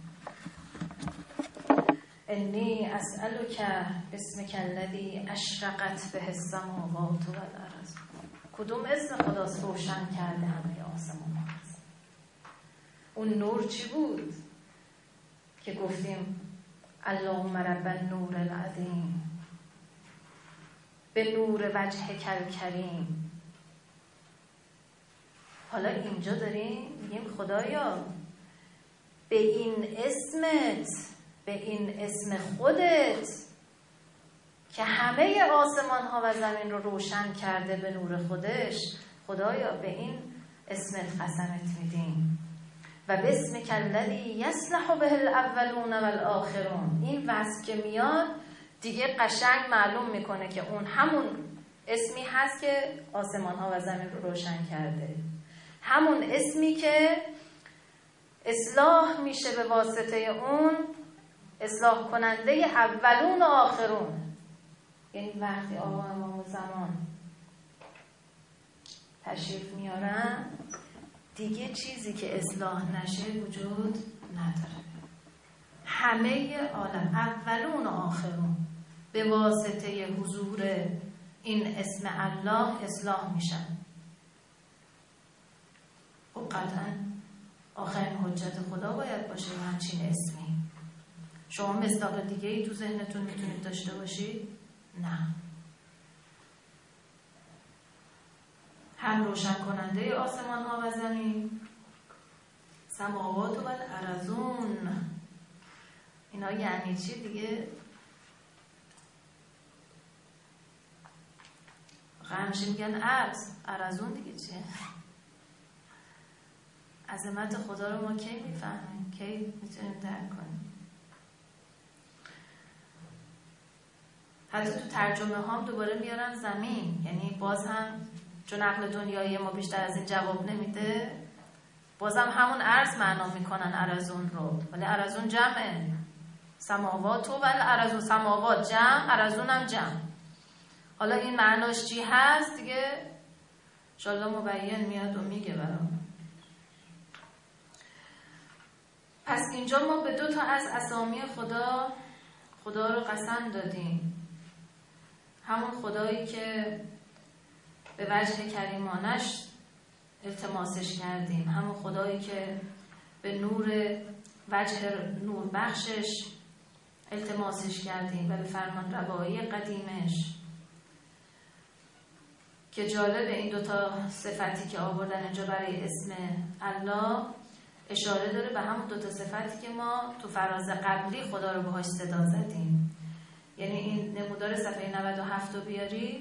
انی اسألک باسمک الذی اشرقت به السماوات والارض. کدوم اسم خداست روشن کرده همه آسمان ها؟ اون نور چی بود که گفتیم اللهم رب النور العظیم به نور وجهک الکریم. حالا اینجا داریم میگیم خدایا به این اسمت، به این اسم خودت که همه آسمان ها و زمین رو روشن کرده به نور خودش، خدایا به این اسمت قسمت میدیم. و باسمک الذی یصلح به الاولون والآخرون. این وصف که میاد دیگه قشنگ معلوم میکنه که اون همون اسمی هست که آسمان ها و زمین رو روشن کرده، همون اسمی که اصلاح میشه به واسطه اون، اصلاح کننده اولون و آخرون. یعنی وقتی آقا امام زمان تشریف میارن دیگه چیزی که اصلاح نشه وجود نداره. همه عالم اولون و آخرون به واسطه حضور این اسم الله اصلاح میشن. خب قطعا آخرین حجت خدا باید باشه همچین اسمی. شما مصداق دیگه ای تو ذهنتون میتونید داشته باشید؟ نه. هم روشن کننده آسمان ها و زمین، سماوات و الارضون. اینا یعنی چی دیگه؟ غمش میگن عرض، ارزون دیگه چیه؟ عظمت خدا رو ما کی میفهمیم؟ کی میتونیم درک کنیم؟ حتی تو ترجمه هم دوباره میارن زمین، یعنی باز هم چون عقل دنیایی ما بیشتر از این جواب نمیده، بازم همون عرض معنا میکنن ارزون رو، ولی ارزون جمعه، سماوات و ولی ارزون، سماوات جمع، ارزون هم جمع. حالا این معناش چی هست دیگه انشالله مبین میاد و میگه برام. پس اینجا ما به دو تا از اسامی خدا خدا رو قسم دادیم، همون خدایی که به وجه کریمانش التماسش کردیم، همون خدایی که به نور وجه نور بخشش التماسش کردیم و به فرمان روایی قدیمش، که جالب این دوتا صفتی که آوردن اینجا برای اسم الله اشاره داره به همون دوتا صفتی که ما تو فراز قبلی خدا رو باهاش صدا زدیم. یعنی این نمودار صفحه نود و هفت رو بیاری،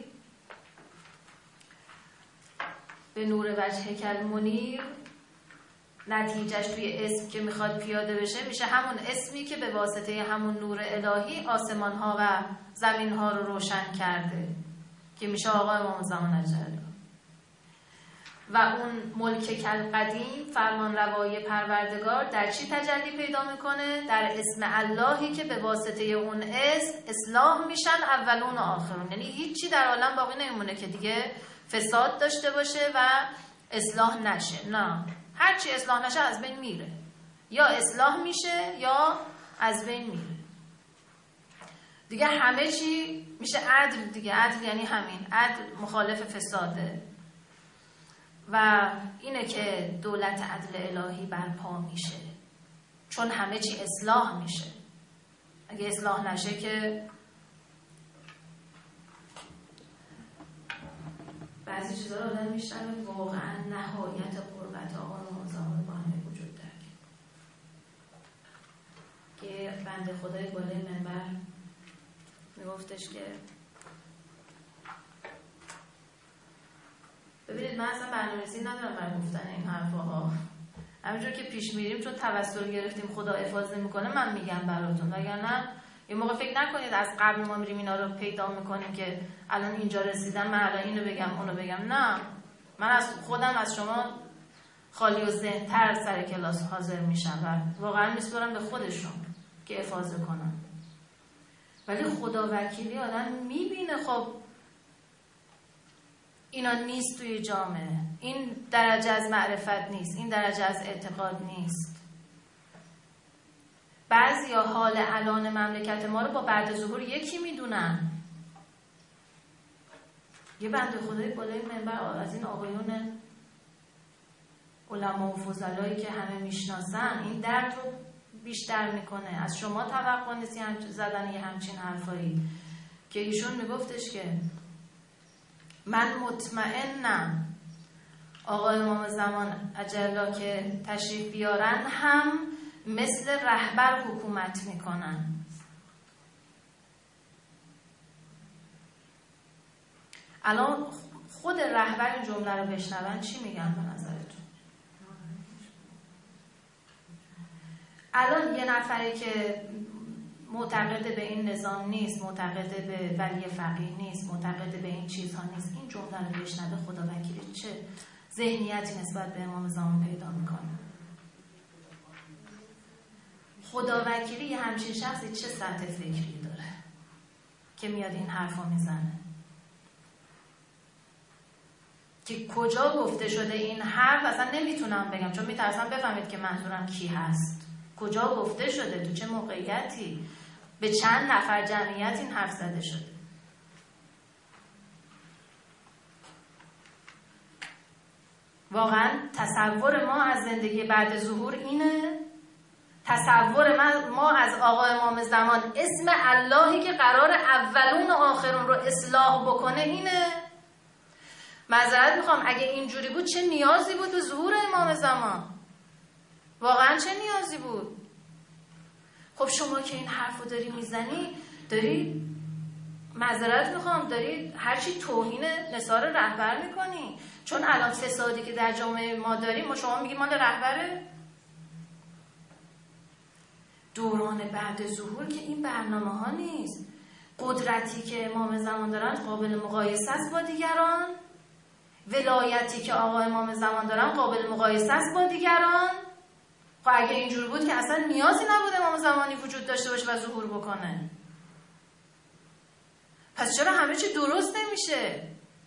به نور وجه کل منیر، نتیجهش توی اسم که میخواد پیاده بشه میشه همون اسمی که به واسطه همون نور الهی آسمان ها و زمین ها رو روشن کرده، که میشه آقا امام زمان اجل. و اون ملک کل قدیم، فرمان روایی پروردگار، در چی تجلی پیدا میکنه؟ در اسم اللهی که به واسطه اون اسم اصلاح میشن اولون و آخرون. یعنی هیچی در عالم باقی نمیمونه که دیگه فساد داشته باشه و اصلاح نشه، نه، هرچی اصلاح نشه از بین میره، یا اصلاح میشه یا از بین میره دیگه. همه چی میشه عدل دیگه. عدل یعنی همین، عدل مخالف فساده و اینه که دولت عدل الهی برپا میشه، چون همه چی اصلاح میشه. اگه اصلاح نشه که بعضی چیزا رو آدم میشنوه واقعا نهایت قربت آقا موزامون با همه وجود داره. که بنده خدای بالای منبر میگفتش که ببینید من اصلا برنامه‌ریزی ندارم برای گفتن این حرفاها، همینجور که پیش میریم چون توسل گرفتیم خدا افاضه میکنه من میگم براتون، وگرنه یه موقع فکر نکنید از قبل ما میریم اینا رو پیدا میکنیم که الان اینجا رسیدم من الان اینو بگم اونو بگم. نه، من از خودم از شما خالی و ذهن‌تر سر کلاس حاضر میشم و واقعا میسپارم به خودشون که افاضه کنن. ولی خدا وکیلی آدم میبینه خب اینا نیست توی جامعه، این درجه از معرفت نیست، این درجه از اعتقاد نیست. بعضی ها حال الان مملکت ما رو با بعد ظهور یکی میدونن. یه بنده خدای بالای منبر از این آقایون علما و فضلایی که همه میشناسن این درد رو بیشتر میکنه. از شما توقع نیست زدن یه همچین حرفایی، که ایشون میگفتش که من مطمئنم آقا امام زمان اجلا که تشریف بیارن هم مثل رهبر حکومت میکنن. الان خود رهبر این جمله رو بشنون چی میگن به نظرتون؟ الان یه نفری که معتقد به این نظام نیست، معتقد به ولی فقیه نیست، معتقد به این چیزها نیست، این جمله رو بشنوه خدا وکیلی چه ذهنیتی نسبت به امام زمان پیدا میکنه؟ خدا وکیلی یه همچین شخصی چه سطح فکری داره که میاد این حرفا میزنه؟ که کجا گفته شده این حرف اصلا نمیتونم بگم چون میترسم بفهمید که منظورم کی هست. کجا گفته شده؟ تو چه موقعیتی؟ به چند نفر جمعیت این حرف زده شده؟ واقعا تصور ما از زندگی بعد ظهور اینه؟ تصور ما از آقا امام زمان اسم اللهی که قرار اولون و آخرون رو اصلاح بکنه اینه؟ معذرت میخوام اگه اینجوری بود چه نیازی بود به ظهور امام زمان؟ واقعا چه نیازی بود؟ خب شما که این حرف رو داری میزنی داری معذرت میخوام داری هرچی توهین نثار رهبر میکنی، چون الان فسادی که در جامعه ما داریم ما شما میگی مال رهبره. دوران بعد ظهور که این برنامه ها نیست. قدرتی که امام زمان دارن قابل مقایسه است با دیگران، ولایتی که آقا امام زمان دارن قابل مقایسه است با دیگران. خب اگه اینجور بود که اصلا نیازی نبود امام زمانی وجود داشته باشه و ظهور بکنه. پس چرا همه چی درست نمیشه؟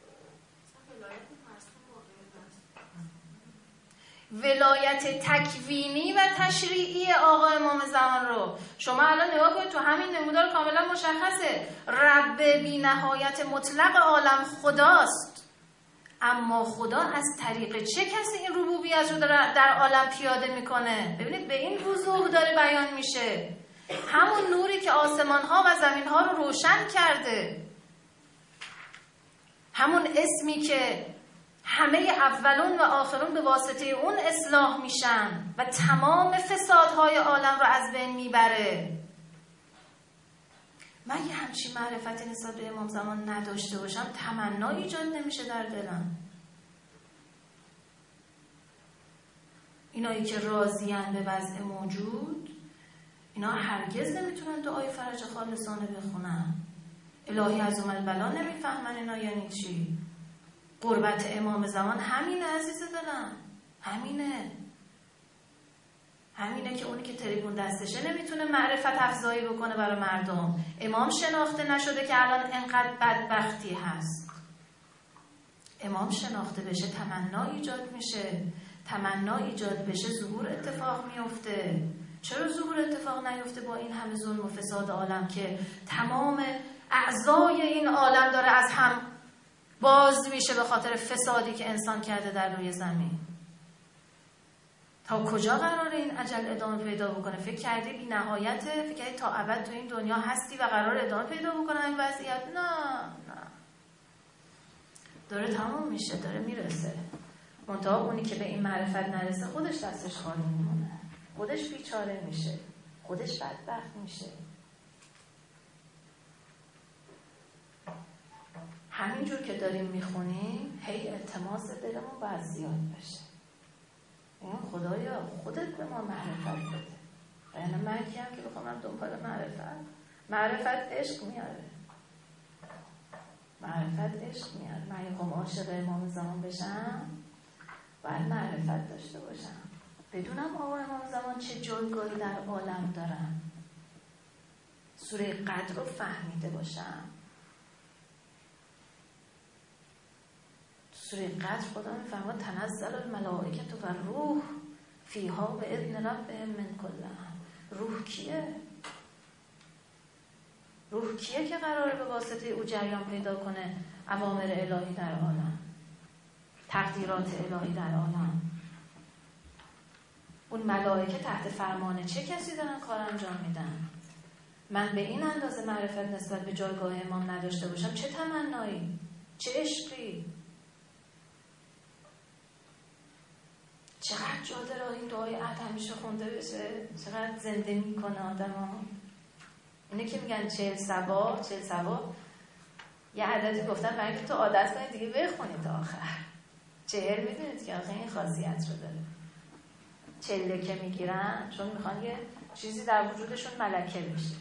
ولایت تکوینی و تشریعی آقا امام زمان رو شما الان نگاه کنید، تو همین نمودار کاملا مشخصه. رب بی نهایت مطلق عالم خداست، اما خدا از طریق چه کسی این ربوبیت رو در عالم پیاده میکنه؟ ببینید به این وضوح داره بیان میشه. همون نوری که آسمان ها و زمین ها رو روشن کرده، همون اسمی که همه اولون و آخرون به واسطه اون اصلاح میشن و تمام فسادهای عالم رو از بین میبره. من یه همچین معرفتی نسبت به امام زمان نداشته باشم تمنا ایجاد نمیشه در دلم. اینایی که راضیان به وضع موجود، اینا هرگز نمیتونن دعای فرج خالصانه بخونن. الهی عظم البلا نمیفهمن اینا یعنی چی. قربت امام زمان همینه عزیز دلم، همینه همینه که اونی که تریبون دستشه نمیتونه معرفت افزایی بکنه برای مردم. امام شناخته نشده که الان انقدر بدبختی هست. امام شناخته بشه تمنا ایجاد میشه، تمنا ایجاد بشه ظهور اتفاق میفته. چرا ظهور اتفاق نیفته با این همه ظلم و فساد عالم که تمام اعضای این عالم داره از هم باز میشه به خاطر فسادی که انسان کرده در روی زمین؟ تا کجا قراره این عجل ادامه پیدا بکنه؟ فکر کردی بی نهایته؟ فکر کردی تا ابد تو این دنیا هستی و قرار ادامه پیدا بکنه این وضعیت؟ نه نه، داره تمام میشه، داره میرسه. منتها اونی که به این معرفت نرسه خودش دستش خالی میمونه، خودش بیچاره میشه، خودش بدبخت میشه. همینجور که داریم میخونیم هی التماس دلمون باید زیاد بشه. این خدایا خودت به ما معرفت بده. یعنی من کیم که بخوام دنبال معرفت؟ معرفت عشق میاره، معرفت عشق میاره. من یکم عاشق امام زمان بشم باید معرفت داشته باشم، بدونم آقا امام زمان چه جایگاهی در عالم دارن، سوره قدر رو فهمیده باشم. سوره قدر خدا میفرماد تنزل الملائکه و روح فیها به اذن ربهم من کل امر. روح کیه؟ روح کیه که قراره به واسطه او جریان پیدا کنه اوامر الهی در عالم، تقدیرات الهی در عالم؟ اون ملائکه تحت فرمان چه کسی دارن کار انجام میدن؟ من به این اندازه معرفت نسبت به جایگاه امام نداشته باشم چه تمنایی، چه عشقی؟ چقدر جا داره این دعای عهد همیشه خونده بشه، چقدر زنده میکنه آدم ها. اینه که میگن چهل سبا، چهل سبا یه عددی گفتن برای که تو عادت کنید دیگه بخونید تا آخر. چهل میدونید که آخه این خاصیت رو داره. چله که میگیرن چون میخوان یه چیزی در وجودشون ملکه بشه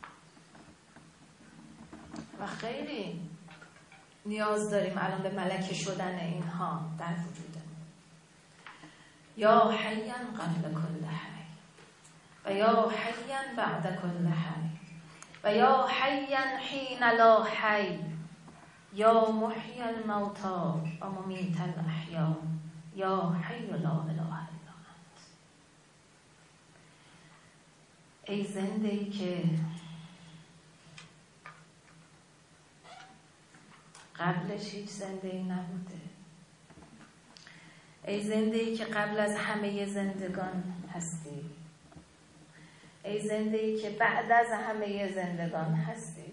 و خیلی نیاز داریم الان به ملکه شدن اینها در وجودمون. یا حیا قبل کل حی و یا حیا بعد کل حی و یا حیا حین لا حی یا محیی الموتا و ممیت الاحیا یا حی لا اله الا انت. ای زنده ای که قبلش هیچ زنده ای نبوده، ای زنده ای که قبل از همه زندگان هستی، ای زنده ای که بعد از همه زندگان هستی،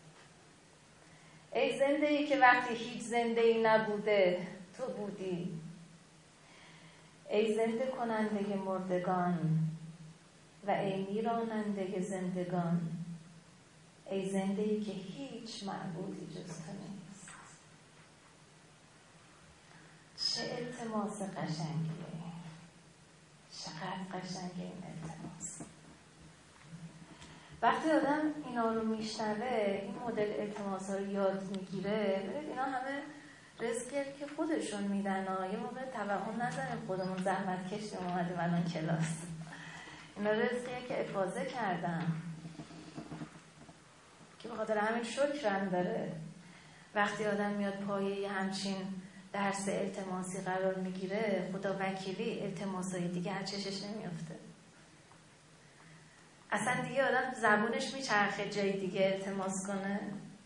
ای زنده ای که وقتی هیچ زنده ای نبوده تو بودی، ای زنده کننده مردگان و ای میراننده زندگان، ای زنده ای که هیچ معبودی جز تو نیست. چه التماس قشنگیه، چقدر قشنگه این التماس. و وقتی آدم اینا رو میشنوه، این مدل التماس ها رو یاد میگیره، ببینید اینا همه رزقی که خودشون میدن ها. یه موقع توهم نزنیم خودمون زحمت کشیم اومدیم الان کلاس. اینا رزقیه که افاضه کردن که به خاطر همین شکرم داره. وقتی آدم میاد پایه همچین درس التماسی قرار میگیره، خدا وکیلی التماسای دیگه از چشش نمیافته. اصلا دیگه آدم زبونش میچرخه جای دیگه التماس کنه.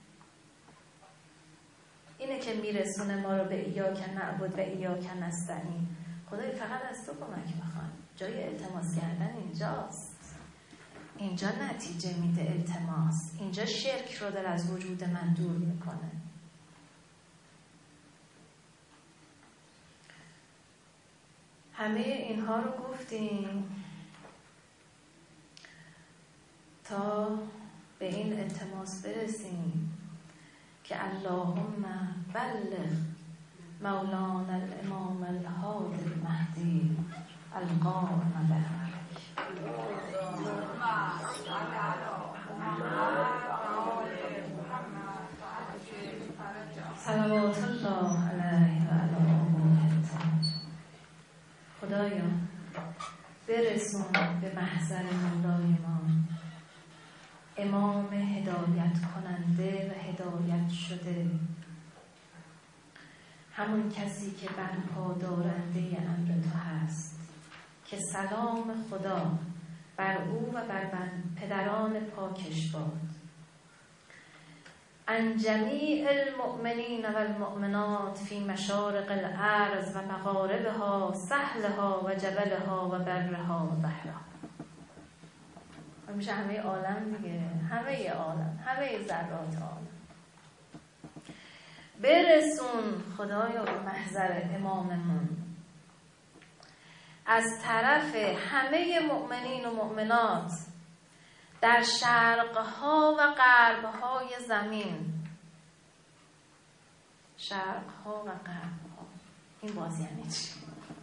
اینه که میرسونه ما رو به ایاک نعبد و ایاک نستعین. خدای فقط از تو کمک میخوام. جای التماس کردن اینجاست. اینجا نتیجه میده التماس. اینجا شرک رو داره از وجود من دور میکنه. همه اینها رو گفتیم تا به این التماس برسیم که اللهم بلغ مولانا الامام الهادی المهدی القائم برحمتک. صلوات الله علیه و علی آله. خدایا برسون به محضر مولای ما، امام هدایت کننده و هدایت شده، همون کسی که برپا دارنده امر تو هست، که سلام خدا بر او و بر پدران پاکش باد، ان جمیع المؤمنین و المؤمنات فی مشارق الارض و مغاربها، سهلها و جبلها و برها و بحرها. میشه همه عالم دیگه، همه عالم، همه ذرات عالم. برسون خدایا به محضر اماممون از طرف همه مؤمنین و مؤمنات در شرقها و غربهای زمین. شرقها و غربها، این باز یعنی چی؟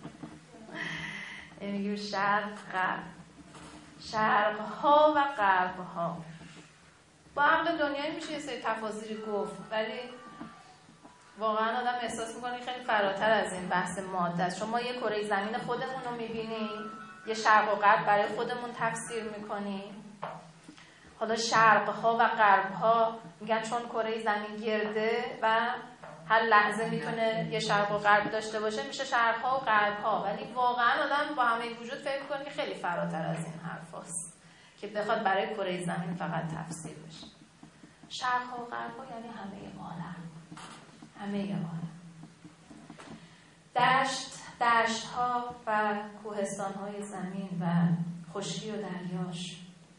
میگیم شرق غرب، شرقها و غربها. با عقل دنیایی میشه یه سری تفاسیری گفت، ولی واقعا آدم احساس میکنه خیلی فراتر از این بحث ماده است. شما یه کره زمین خودمون رو میبینیم، یه شرق و غرب برای خودمون تفسیر میکنیم. حالا شرقها و غربها میگن چون کره زمین گرده و هر لحظه میتونه یه شرق و غرب داشته باشه، میشه شرقها و غربها. ولی واقعا آدم با همه وجود فکر میکنه که خیلی فراتر از این حرف هست که بخواد برای کره زمین فقط تفسیر بشه. شرقها و غربها یعنی همه عالم، همه عالم. دشت، دشت ها و کوهستان های زمین و خشکی و دریاش.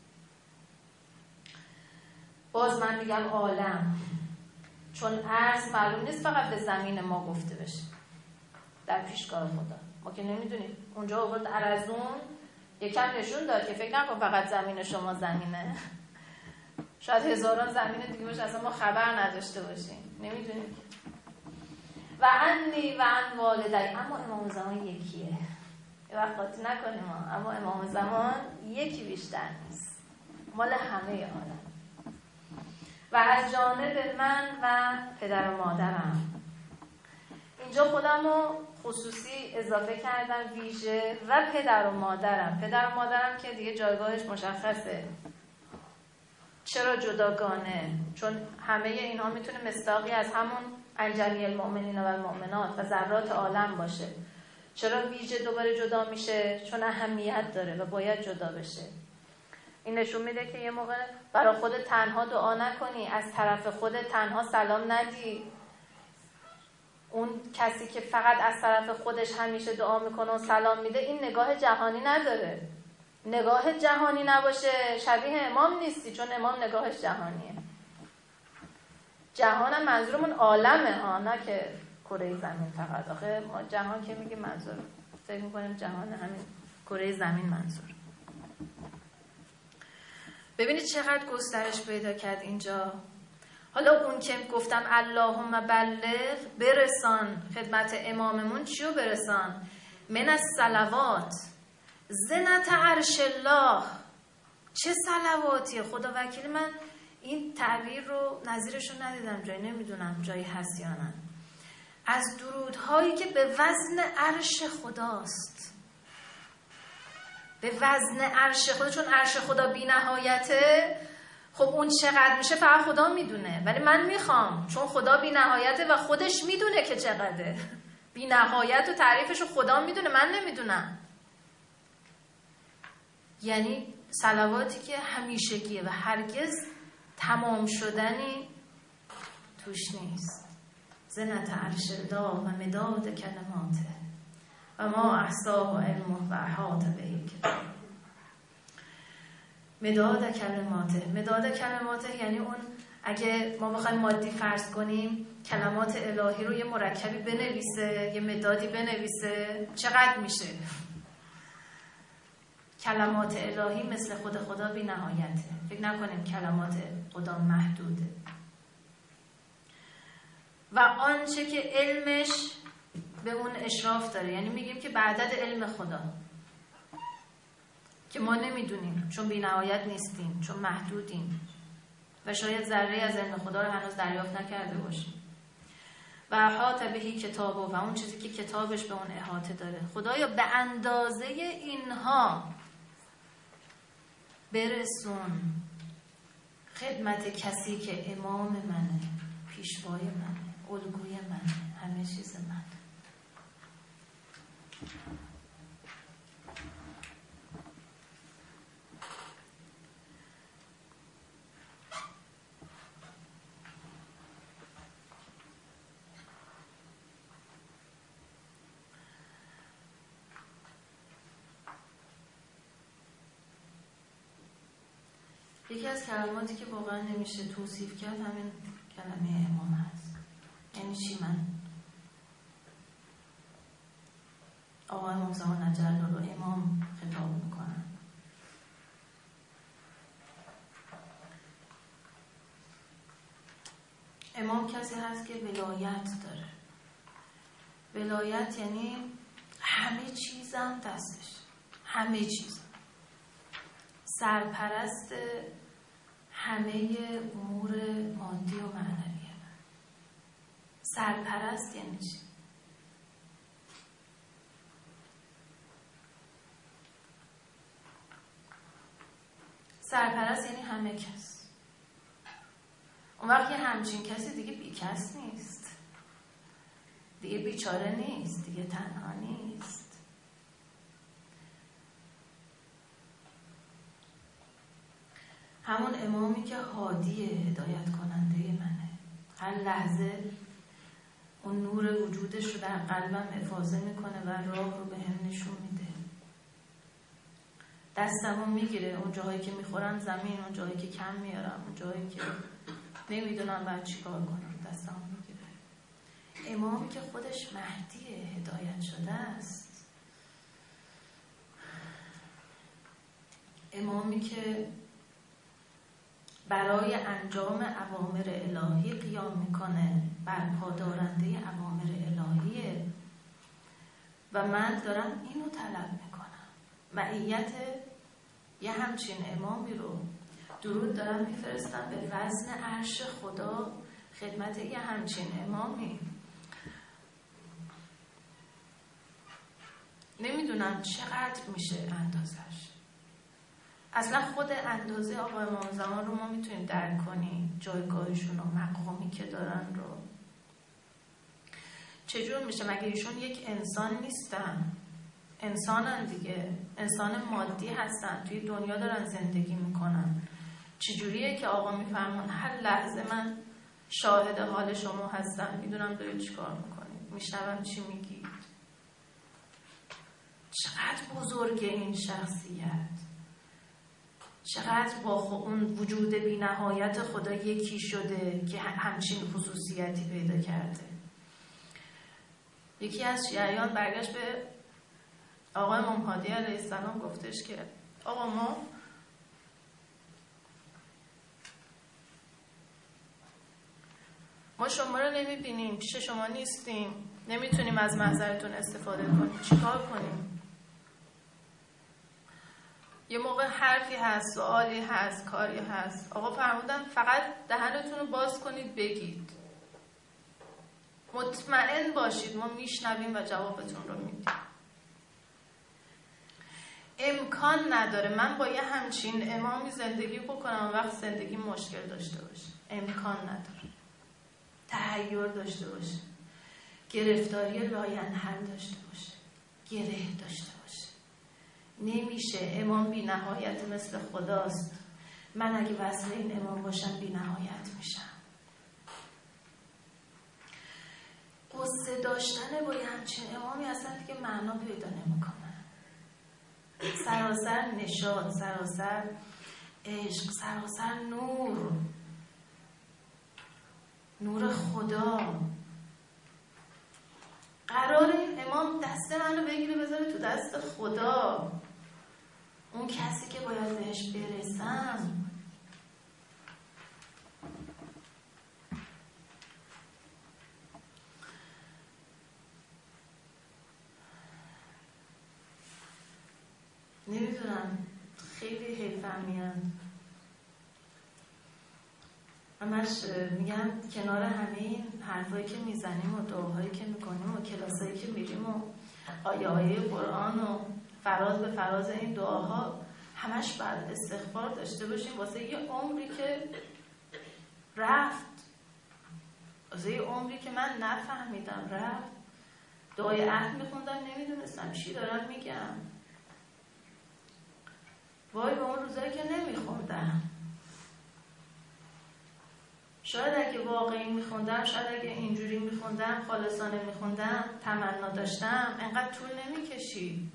باز من میگم عالم، چون عرض معلوم نیست فقط به زمین ما گفته بشه در پیشگاه خدا. ما که نمیدونیم. اونجا آورد ارزون یکم نشون داد که فکر نکن فقط زمین شما زمینه، شاید هزاران زمین دیگه باشه اصلا ما خبر نداشته باشیم، نمیدونیم. و انی و ان والدی، اما امام زمان یکیه. یه وقت قاطی نکنیم ما. اما امام زمان یکی بیشتر نیست، مال همه عالم. و از جانب من و پدر و مادرم. اینجا خودم رو خصوصی اضافه کردم، ویژه و پدر و مادرم. پدر و مادرم که دیگه جایگاهش مشخصه. چرا جداگانه؟ چون همه اینها میتونه مصداقی از همون انجمی المؤمنین و المؤمنات و ذرات عالم باشه. چرا ویژه دوباره جدا میشه؟ چون اهمیت داره و باید جدا بشه. این نشون میده که یه موقع برای خودت تنها دعا نکنی، از طرف خودت تنها سلام ندی. اون کسی که فقط از طرف خودش همیشه دعا میکنه و سلام میده، این نگاه جهانی نداره. نگاه جهانی نباشه شبیه امام نیستی، چون امام نگاهش جهانیه. جهانم منظورمون عالمه ها، نه که کره زمین فقط. آخه ما جهان که میگیم منظور فکر میکنیم جهان همین کره زمین منظور. ببینید چقدر گسترش پیدا کرد اینجا. حالا اون که گفتم اللهم بلغ، برسان خدمت اماممون. چیو برسان؟ من الصلوات زنت عرش الله چه صلواتی؟ خدا وکیل من این تعبیر رو نظیرش رو ندیدم جایی، نمیدونم جایی هست یا نه. از درودهایی که به وزن عرش خداست، به وزن عرش خدا، چون عرش خدا بی نهایته. خب اون چقدر میشه فقط خدا میدونه، ولی من میخوام، چون خدا بی نهایته و خودش میدونه که چقدره، بی نهایت و تعریفش رو خدا میدونه، من نمیدونم. یعنی صلواتی که همیشگیه و هرگز تمام شدنی توش نیست. زنت عرش الله و مداد کلماته و ما احصاه و علمه و احاط به کتاب. مداد کلماته، مداد کلماته یعنی اون، اگه ما بخوایم مادی فرض کنیم، کلمات الهی رو یه مرکبی بنویسه، یه مدادی بنویسه، چقدر میشه؟ کلمات الهی مثل خود خدا بی نهایته. فکر نکنیم کلمات خدا محدوده. و آنچه که علمش به اون اشراف داره، یعنی میگیم که بعدد علم خدا که ما نمیدونیم، چون بی نهایت نیستیم، چون محدودیم و شاید ذره از علم خدا رو هنوز دریافت نکرده باشیم. و احاط بهی کتابه، و اون چیزی که کتابش به اون احاطه داره. خدایا به اندازه اینها برسون خدمت کسی که امام منه، پیشوای منه، الگوی منه، همه چیز منه. یکی از کلماتی که واقعا نمیشه توصیف کرد همین کلمه امام هست. یعنی چی؟ من آقای امام زمان عجل رو امام خطاب میکنم. امام کسی هست که ولایت داره. ولایت یعنی همه چیزم دستش، همه چیز، سرپرست همه امور مادی و معنوی من. سرپرست یعنی چی؟ سرپرست یعنی همه کس. اون وقت یه همچین کسی دیگه بیکس نیست، دیگه بیچاره نیست، دیگه تنها نیست. همون امامی که هادیه، هدایت کننده منه. هر لحظه اون نور وجودش رو در قلبم افاضه میکنه و راه رو به هم نشون میده. دستمو میگیره، اون جاهایی که میخورم زمین، اون جاهایی که کم میارم، اون جاهایی که نمیدونم باید چی کار کنم، دستمو میگیره. امامی که خودش مهدیه، هدایت شده است. امامی که برای انجام اوامر الهی قیام میکنه، برپادارنده اوامر الهیه و من دارم اینو طلب میکنم. معیت یه همچین امامی رو، درود دارم میفرستم به وزن عرش خدا، خدمت یه همچین امامی. نمیدونم چقدر میشه اندازش. اصلا خود اندازه آقای امام زمان رو ما میتونیم درک کنیم، جایگاهشون و مقامی که دارن رو. چجور میشه؟ مگه ایشون یک انسان نیستن؟ انسانن دیگه، انسان مادی هستن، توی دنیا دارن زندگی میکنن. چجوریه که آقا میفرمون هر لحظه من شاهد حال شما هستم، میدونم دارید چی کار میکنید، میشنوم چی میگید. چقدر بزرگه این شخصیت، چقدر با اون وجود بی نهایت خدا یکی شده که همچین خصوصیتی پیدا کرده. یکی از شیعیان برگشت به آقای امام هادی علیه السلام گفتش که آقا ما ما شما رو نمیبینیم، پیش شما نیستیم، نمیتونیم از محضرتون استفاده کنیم، چیکار کنیم؟ یه موقع حرفی هست، سوالی هست، کاری هست، آقا فرمودن فقط دهنتون رو باز کنید بگید، مطمئن باشید ما میشنویم و جوابتون رو میدیم. امکان نداره من با یه همچین امامی زندگی بکنم و وقت زندگی مشکل داشته باشه. امکان نداره. تحیر داشته باشه، گرفتاری لاینحل داشته باشه، گره داشته باشه. نمیشه. امام بی نهایت مثل خداست. من اگه وصل این امام باشم بی نهایت میشم. قصه داشتن با یه همچین امامی اصلا دیگه معنا پیدا نمیکنه. سراسر نشاط، سراسر عشق، سراسر نور، نور خدا. قرار این امام دست منو بگیره بذاره تو دست خدا، اون کسی که باید بهش برسم. نمیدونم، خیلی حیفم میاد. همش میگم کنار همه این حرفایی که میزنیم و دعاهایی که میکنیم و کلاسایی که میریم و آیه آیه قرآن و فراز به فراز این دعاها، همش باید استغفار داشته باشیم واسه یه عمری که رفت، واسه یه عمری که من نفهمیدم رفت. دعای عهد میخوندم نمیدونستم چی دارم میگم. وای به اون روزایی که نمیخوندم. شاید اگه واقعی میخوندم، شاید اگه اینجوری میخوندم، خالصانه میخوندم، تمنا داشتم، انقدر طول نمیکشید،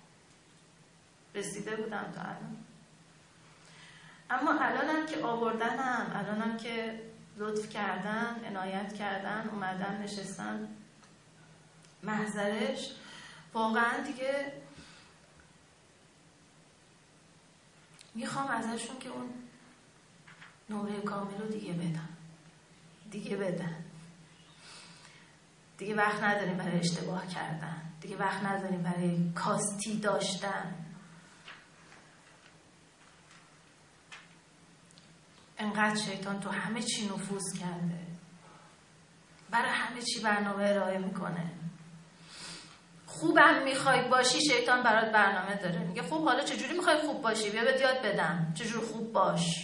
رسیده بودم تا الان. اما الانم که آوردنم، الانم که لطف کردن، عنایت کردن، اومدن نشستن محضرش، واقعا دیگه میخوام ازشون که اون نمره کامل رو دیگه بدن، دیگه بدن. دیگه وقت نداریم برای اشتباه کردن، دیگه وقت نداریم برای کاستی داشتن. انقدر شیطان تو همه چی نفوذ کرده، برای همه چی برنامه ارائه میکنه. خوبم میخوای باشی، شیطان برات برنامه داره. میگه خب حالا چجوری میخوای خوب باشی؟ بیا بهت یاد بدم چجور خوب باش.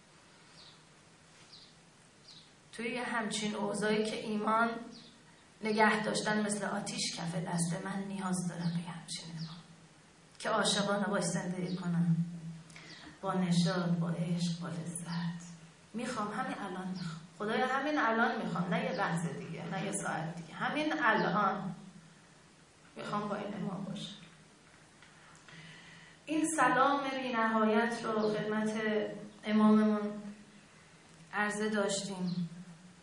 توی یه همچین اوضاعی که ایمان نگه داشتن مثل آتیش کف دست من، نیاز دارم به همچین ایمان که عاشقانه باش زندگی کنم، با نشاط، با عشق، با لذت. میخوام همین الان، میخوام خدایا همین الان میخوام، نه یه لحظه دیگه، نه یه ساعت دیگه، همین الان میخوام با این امام باشم. این سلام بی نهایت رو خدمت اماممون عرضه داشتیم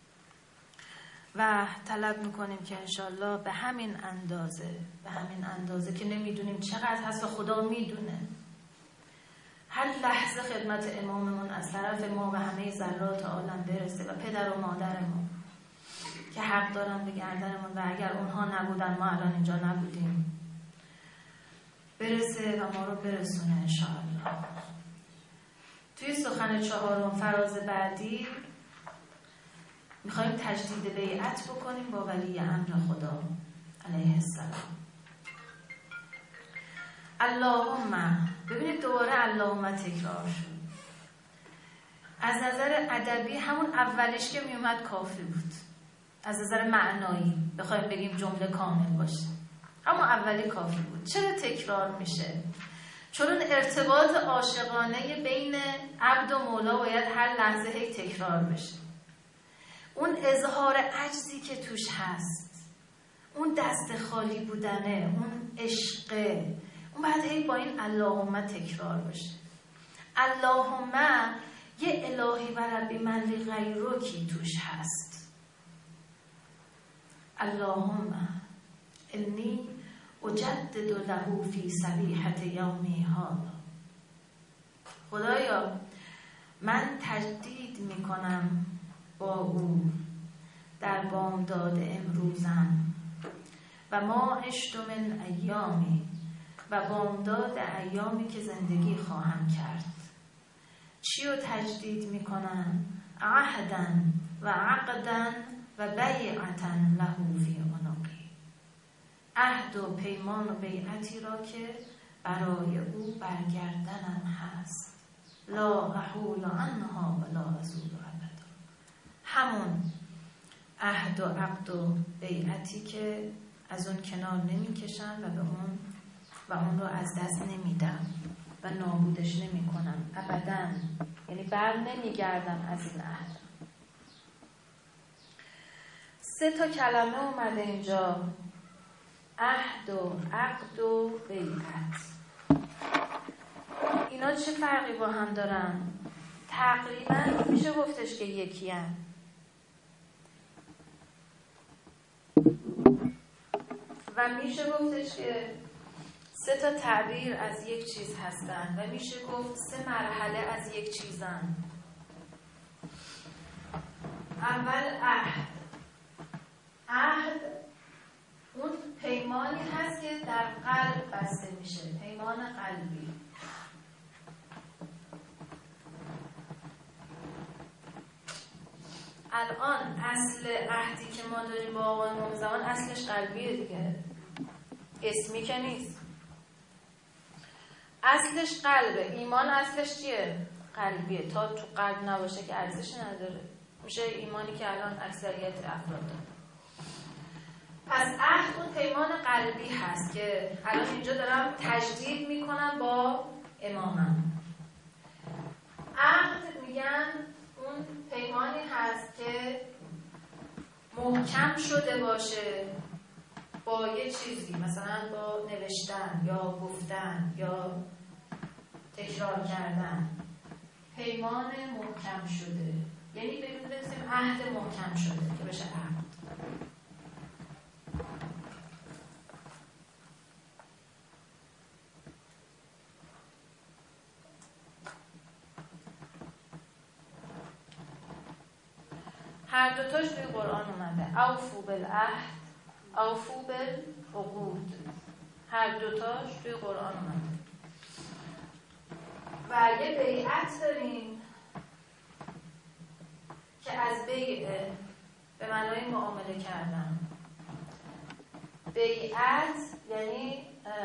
و طلب میکنیم که انشالله به همین اندازه، به همین اندازه که نمیدونیم چقدر هست و خدا میدونه، هر لحظه خدمت اماممون از طرف ما و همه ذرات عالم برسه و پدر و مادرمون که حق دارن به گردنمون و اگر اونها نبودن ما الان اینجا نبودیم، برسه و ما رو برسونه انشاءالله. توی سخن چهارم فراز بعدی میخوایم تجدید بیعت بکنیم با ولی امر خدا علیه السلام. اللهم، ببینید دوباره اللهم تکرار شد. از نظر ادبی همون اولش که میومد کافی بود، از نظر معنایی بخوایم بگیم جمله کامل باشه، اما اولی کافی بود. چرا تکرار میشه؟ چون اون ارتباط عاشقانه بین عبد و مولا باید هر لحظه هی تکرار بشه. اون اظهار عجزی که توش هست، اون دست خالی بودنه، اون عشقه، اون بعد هی با این اللهم تکرار بشه. اللهم یه الهی و ربی من غیرکی توش هست. اللهم انی اجدد له فی صبیحة یومی هذا. خدایا من تجدید میکنم با او در بامداد امروزم و ما عشت من ایامی و بامداد ایامی که زندگی خواهم کرد. چی رو تجدید میکنن؟ عهدن و عقدن و بیعتن له فی عنقی. عهد و پیمان و بیعتی را که برای او برگردنم هست. لا احول عنها و لا ازول ابدا. همون عهد و عقد و بیعتی که از اون کنار نمیکشم و به اون و اون رو از دست نمیدم و نابودش نمی کنم ابدا. یعنی بر نمیگردم از این عهد. سه تا کلمه اومده اینجا: عهد و عقد و بیعت. اینا چه فرقی با هم دارن؟ تقریبا میشه گفتش که یکی هن. و میشه گفتش که سه تا تعبیر از یک چیز هستن و میشه گفت سه مرحله از یک چیزن. اول عهد. عهد اون پیمانی هست که در قلب بسته میشه، پیمان قلبی. الان اصل عهدی که ما داریم با آقای امام زمان اصلش قلبیه دیگه، اسمی که نیست. اصلش قلبه. ایمان اصلش چیه؟ قلبیه. تا تو قلب نباشه که ارزش نداره. میشه ایمانی که الان اکثریت افراد داره. پس عهد اون پیمان قلبی هست که الان اینجا دارم تجدید میکنم با امامم. عهد میگن اون پیمانی هست که محکم شده باشه با یه چیزی، مثلا با نوشتن یا گفتن یا تکرار کردن. پیمان محکم شده، یعنی بگیم بگیم عهد محکم شده که بشه عهد. هر دوتاش توی قرآن اومده. اوفو بالعهد اوفو بالعقود. هر دوتاش توی قرآن اومده. و یه بیعت داریم که از بیعه به معنای معامله کردن. بیعت یعنی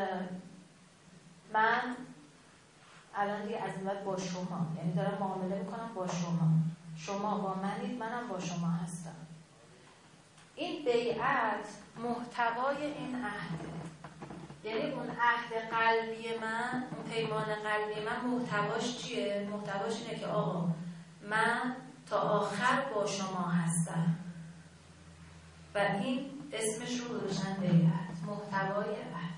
من الان دیگه از این بعد با شما، یعنی دارم معامله میکنم با شما، شما با منید، منم با شما هستم. این بیعت محتوای این عهده. یعنی اون عهد قلبی من، اون پیمان قلبی من محتواش چیه؟ محتواش اینه که آقا من تا آخر با شما هستم. و این اسمش رو گذاشتن بیعت، محتوای عهد.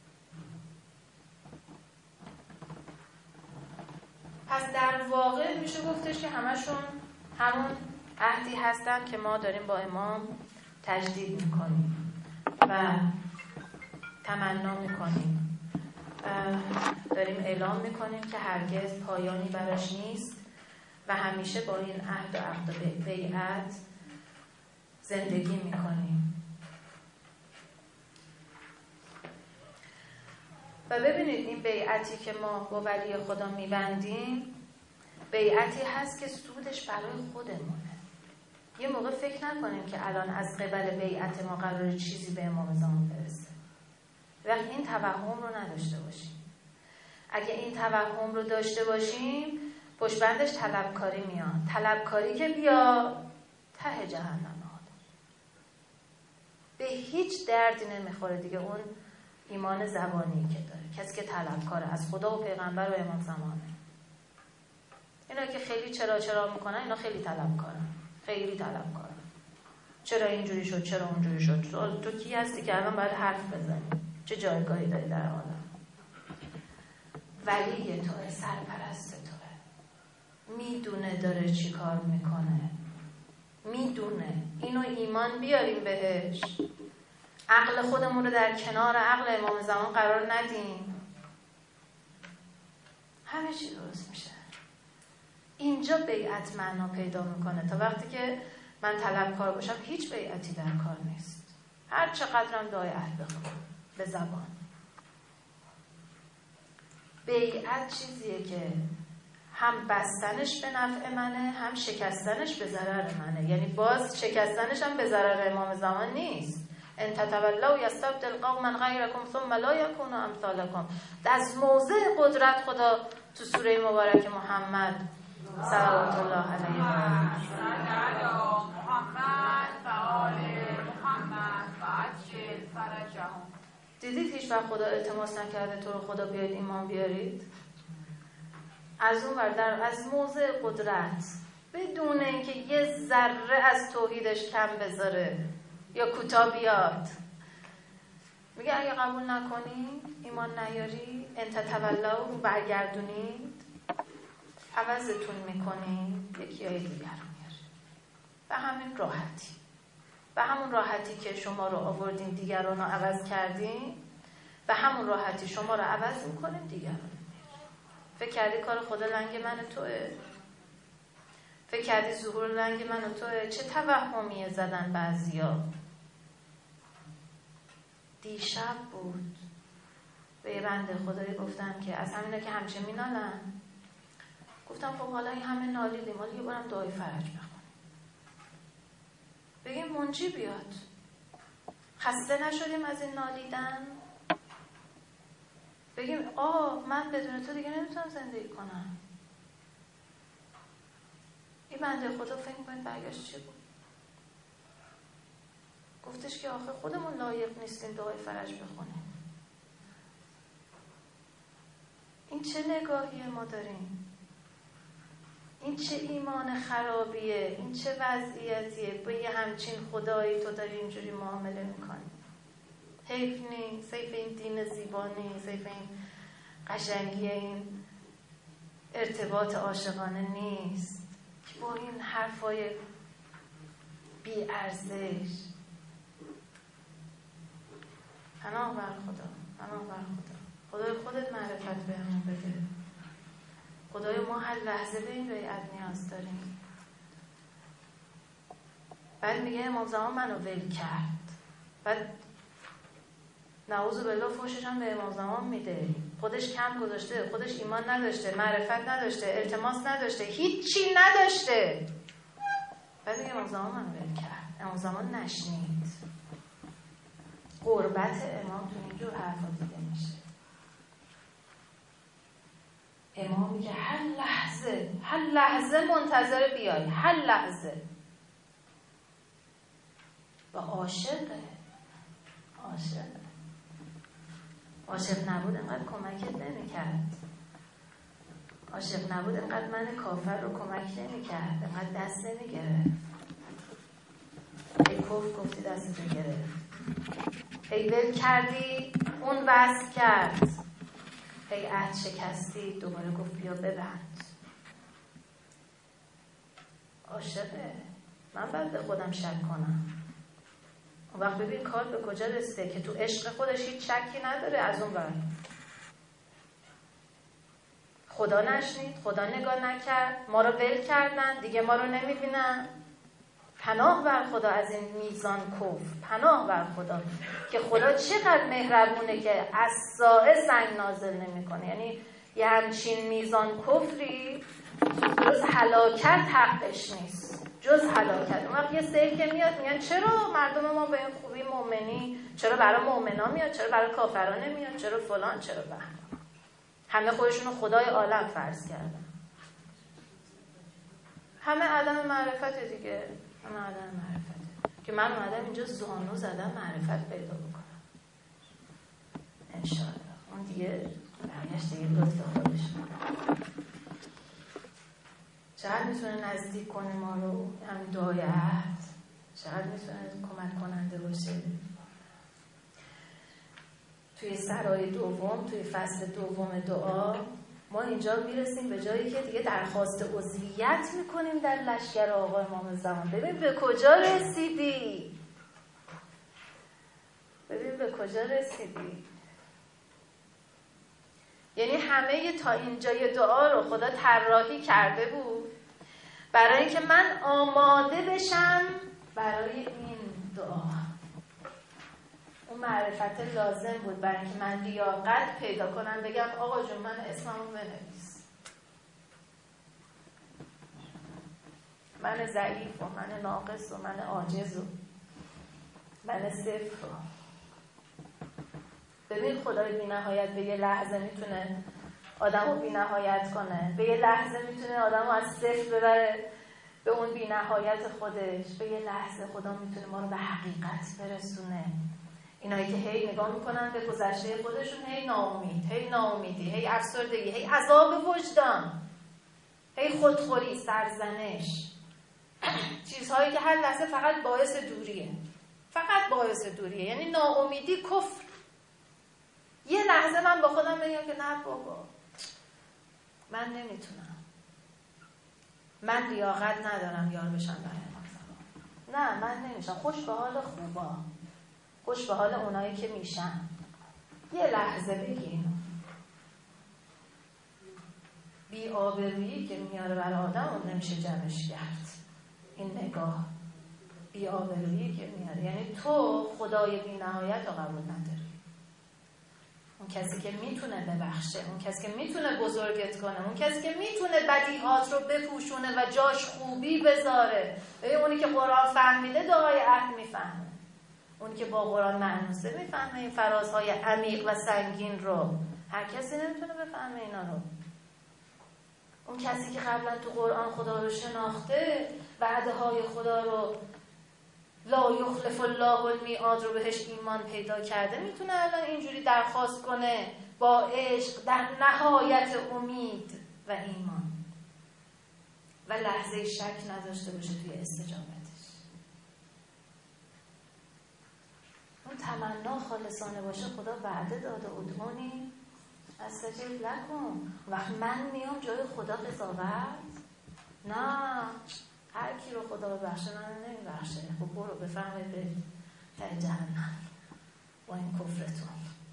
پس در واقع میشه گفتش که همشون همون عهدی هستن که ما داریم با امام تجدید میکنیم و تمنا میکنیم، داریم اعلام میکنیم که هرگز پایانی براش نیست و همیشه با این عهد و عقد و بیعت زندگی میکنیم. و ببینید این بیعتی که ما با ولی خدا میبندیم بیعتی هست که سودش برای خودمونه. یه موقع فکر نکنیم که الان از قبل بیعت ما قراره چیزی به امام زمان برسه. وقتی این توهم رو نداشته باشیم. اگه این توهم رو داشته باشیم پشت بندش طلبکاری میاد. طلبکاری که بیا ته جهنم آدم. به هیچ دردی نمیخوره دیگه اون ایمان زبانی که داره. کسی که طلبکاره از خدا و پیغمبر و امام زمانه. اینا که خیلی چرا چرا میکنن اینا خیلی طلبکارن. خیلی طلبکارن. چرا اینجوری شد؟ چرا اونجوری شد؟ تو, تو کی هستی که الان باید حرف بزنی؟ چه جایگاهی داری در عالم؟ ولی توه، سرپرست توه. میدونه داره چی کار میکنه. میدونه. اینو ایمان بیاریم بهش. عقل خودمون رو در کنار عقل امام زمان قرار ندیم. همه چی درست میشه. اینجا بیعت معنا پیدا میکنه. تا وقتی که من طلبکار باشم هیچ بیعتی در کار نیست. هر چقدرم دعای عهد بخونم به زبان. بیعت چیزیه که هم بستنش به نفع منه، هم شکستنش به ضرر منه. یعنی باز شکستنش هم به ضرر امام زمان نیست. ان تتولوا یستبدل قوما غیرکم ثم لا یکونوا امثالکم. از موضع قدرت خدا تو سوره مبارک محمد صلوات الله علیه و محمد و آل محمد و عجل فرجهم. دیدید هیچ وقت خدا التماس نکرده تو رو خدا بیاید ایمان بیارید؟ از اون ور در از موضع قدرت بدون اینکه یه ذره از توحیدش کم بذاره یا کوتاه بیاد، میگه اگه قبول نکنی، ایمان نیاری، انت تولوا رو برگردونید، عوضتون میکنید، یکی های دیگر رو میاره. به همین راحتی، به همون راحتی که شما رو آوردین دیگران رو عوض کردین، به همون راحتی شما رو عوض میکنین دیگران رو میاره. فکر کردی کار خدا لنگ من توه؟ فکر کردی ظهور لنگ من توه؟ چه توهمیه زدن بعضیا. دیشب بود به یه بنده خدایی گفتم که از همینا که همچه مینالن، گفتم خب حالا این همه نالیدیم، حالا یه بارم دعای فرج بخونیم، بگیم منجی بیاد. خسته نشدیم از این نالیدن؟ بگیم آه من بدون تو دیگه نمیتونم زندگی کنم. این بنده خدا فکر می‌کنید برگشت چی بود؟ گفتش که آخه خودمون لایق نیستیم دعای فرج بخونیم. این چه نگاهی ما داریم؟ این چه ایمان خرابیه؟ این چه وضعیتیه؟ با یه همچین خدایی تو داری اینجوری معامله میکنی؟ حیف نیست؟ حیف این دین زیبا نیست؟ حیف این قشنگی این ارتباط عاشقانه نیست که با این حرفای بی ارزش؟ پناه بر خدا، پناه بر خدا. خدای خودت معرفت بهمون بده. خدای ما هر لحظه به این بیعت نیاز داریم. بعد میگه امام زمان منو ول کرد، بعد نعوذ بالله فوشش هم به امام زمان میده. خودش کم گذاشته، خودش ایمان نداشته، معرفت نداشته، التماس نداشته، هیچی نداشته. بعد میگه امام زمان منو ول کرد. امام زمان نشنید. قربت امام تو اینجور حرفا دیده میشه. امام میگه هر لحظه، هر لحظه منتظر بیای، هر لحظه. و عاشقه، عاشقه. عاشق نبود انقدر کمکت نمیکرد. عاشق نبود انقدر من کافر رو کمک نمیکرد، انقدر دست نمیگرفت. ای کف گفتی دست رو گرفت، ای ول کردی اون وصل کرد، ای عهد شکستی دوباره گفت بیا ببند. عاشقه. من باید به خودم شک کنم. اون وقت ببین کار به کجا رسیده که تو عشق خودش هیچ شکی نداره. از اون ور خدا نشنید، خدا نگاه نکرد، ما رو ول کردن، دیگه ما رو نمیبینن. پناه بر خدا از این میزان کفر، پناه بر خدا که خدا چقدر مهربونه که از سائه سنگ نازل نمیکنه. یعنی یه همچین میزان کفری جز هلاکت حقش نیست، جز هلاکت. اون وقت یه سری که میاد میگن چرا مردم ما به این خوبی مؤمنی، چرا برای مؤمنا میاد، چرا برای کافران نمیاد، چرا فلان، چرا بهمان. همه خودشونو خدای عالم فرض کردن. همه عدم معرفت دیگه، همه عدم معرفت که من اومدم اینجا زانو زدم معرفت پیدا بکنم انشاءالله. اون دیگه برگشت دیگه لطف خودش. چقدر میتونه نزدیک کنه ما رو همین دعای عهد، چقدر میتونه کمک کننده باشه. توی سرای دوم، توی فصل دوم دعا ما اینجا میرسیم به جایی که دیگه درخواست عضویت میکنیم در لشکر آقا امام زمان. ببین به کجا رسیدی، ببین به کجا رسیدی. یعنی همه تا اینجای دعا رو خدا طراحی کرده بود برای اینکه من آماده بشم برای این دعا. اون معرفت لازم بود برای اینکه من لیاقت پیدا کنم بگم آقا جون من اسممو بنویس، من ضعیف و من ناقص و من عاجز و من صفر. ببین خدای بی نهایت به یه لحظه میتونه آدم رو بی نهایت کنه، به یه لحظه میتونه آدم رو از صفر ببره به اون بی نهایت خودش، به یه لحظه خدا میتونه ما رو به حقیقت برسونه. اینایی که هی نگاه میکنن به گذشته خودشون، هی ناامید، هی ناامیدی، هی افسردگی، هی عذاب وجدان، هی خودخوری، سرزنش، چیزهایی که هر لحظه فقط باعث دوریه، فقط باعث دوریه، یعنی ناامیدی، کفر. یه لحظه من با خودم بگم که نه بابا من نمیتونم، من لیاقت ندارم یار بشم برای امام زمان، نه من نمیشم. خوش به حال خوبا، خوش به حال اونایی که میشن. یه لحظه بگیم بی آبرویی که میاره برای آدم اون نمیشه جمعش کرد. این نگاه بی آبرویی که میاره، یعنی تو خدای بی نهایت رو قبول نداری. اون کسی که میتونه ببخشه، اون کسی که میتونه بزرگت کنه، اون کسی که میتونه بدیهات رو بپوشونه و جاش خوبی بذاره. اونی که قرآن فهمیده دعای عهد میفهمه، اونی که با قرآن معنوسه میفهمه این فرازهای عمیق و سنگین رو. هر کسی نمیتونه بفهمه اینا رو. اون کسی که قبلا تو قرآن خدا رو شناخته، وعده های خدا رو، لا یخلف الله المیعاد رو بهش ایمان پیدا کرده، میتونه الان اینجوری درخواست کنه با عشق در نهایت امید و ایمان و لحظه شک نداشته باشه توی استجابتش. اون تمنا خالصانه باشه. خدا وعده داده ادعونی استجب لکم. وقت من میام جای خدا قضاوت؟ نه، هر کی رو خدا ببخشه من نمیبخشه. خب برو بفرمایید به ته جهنم با این کفرتون.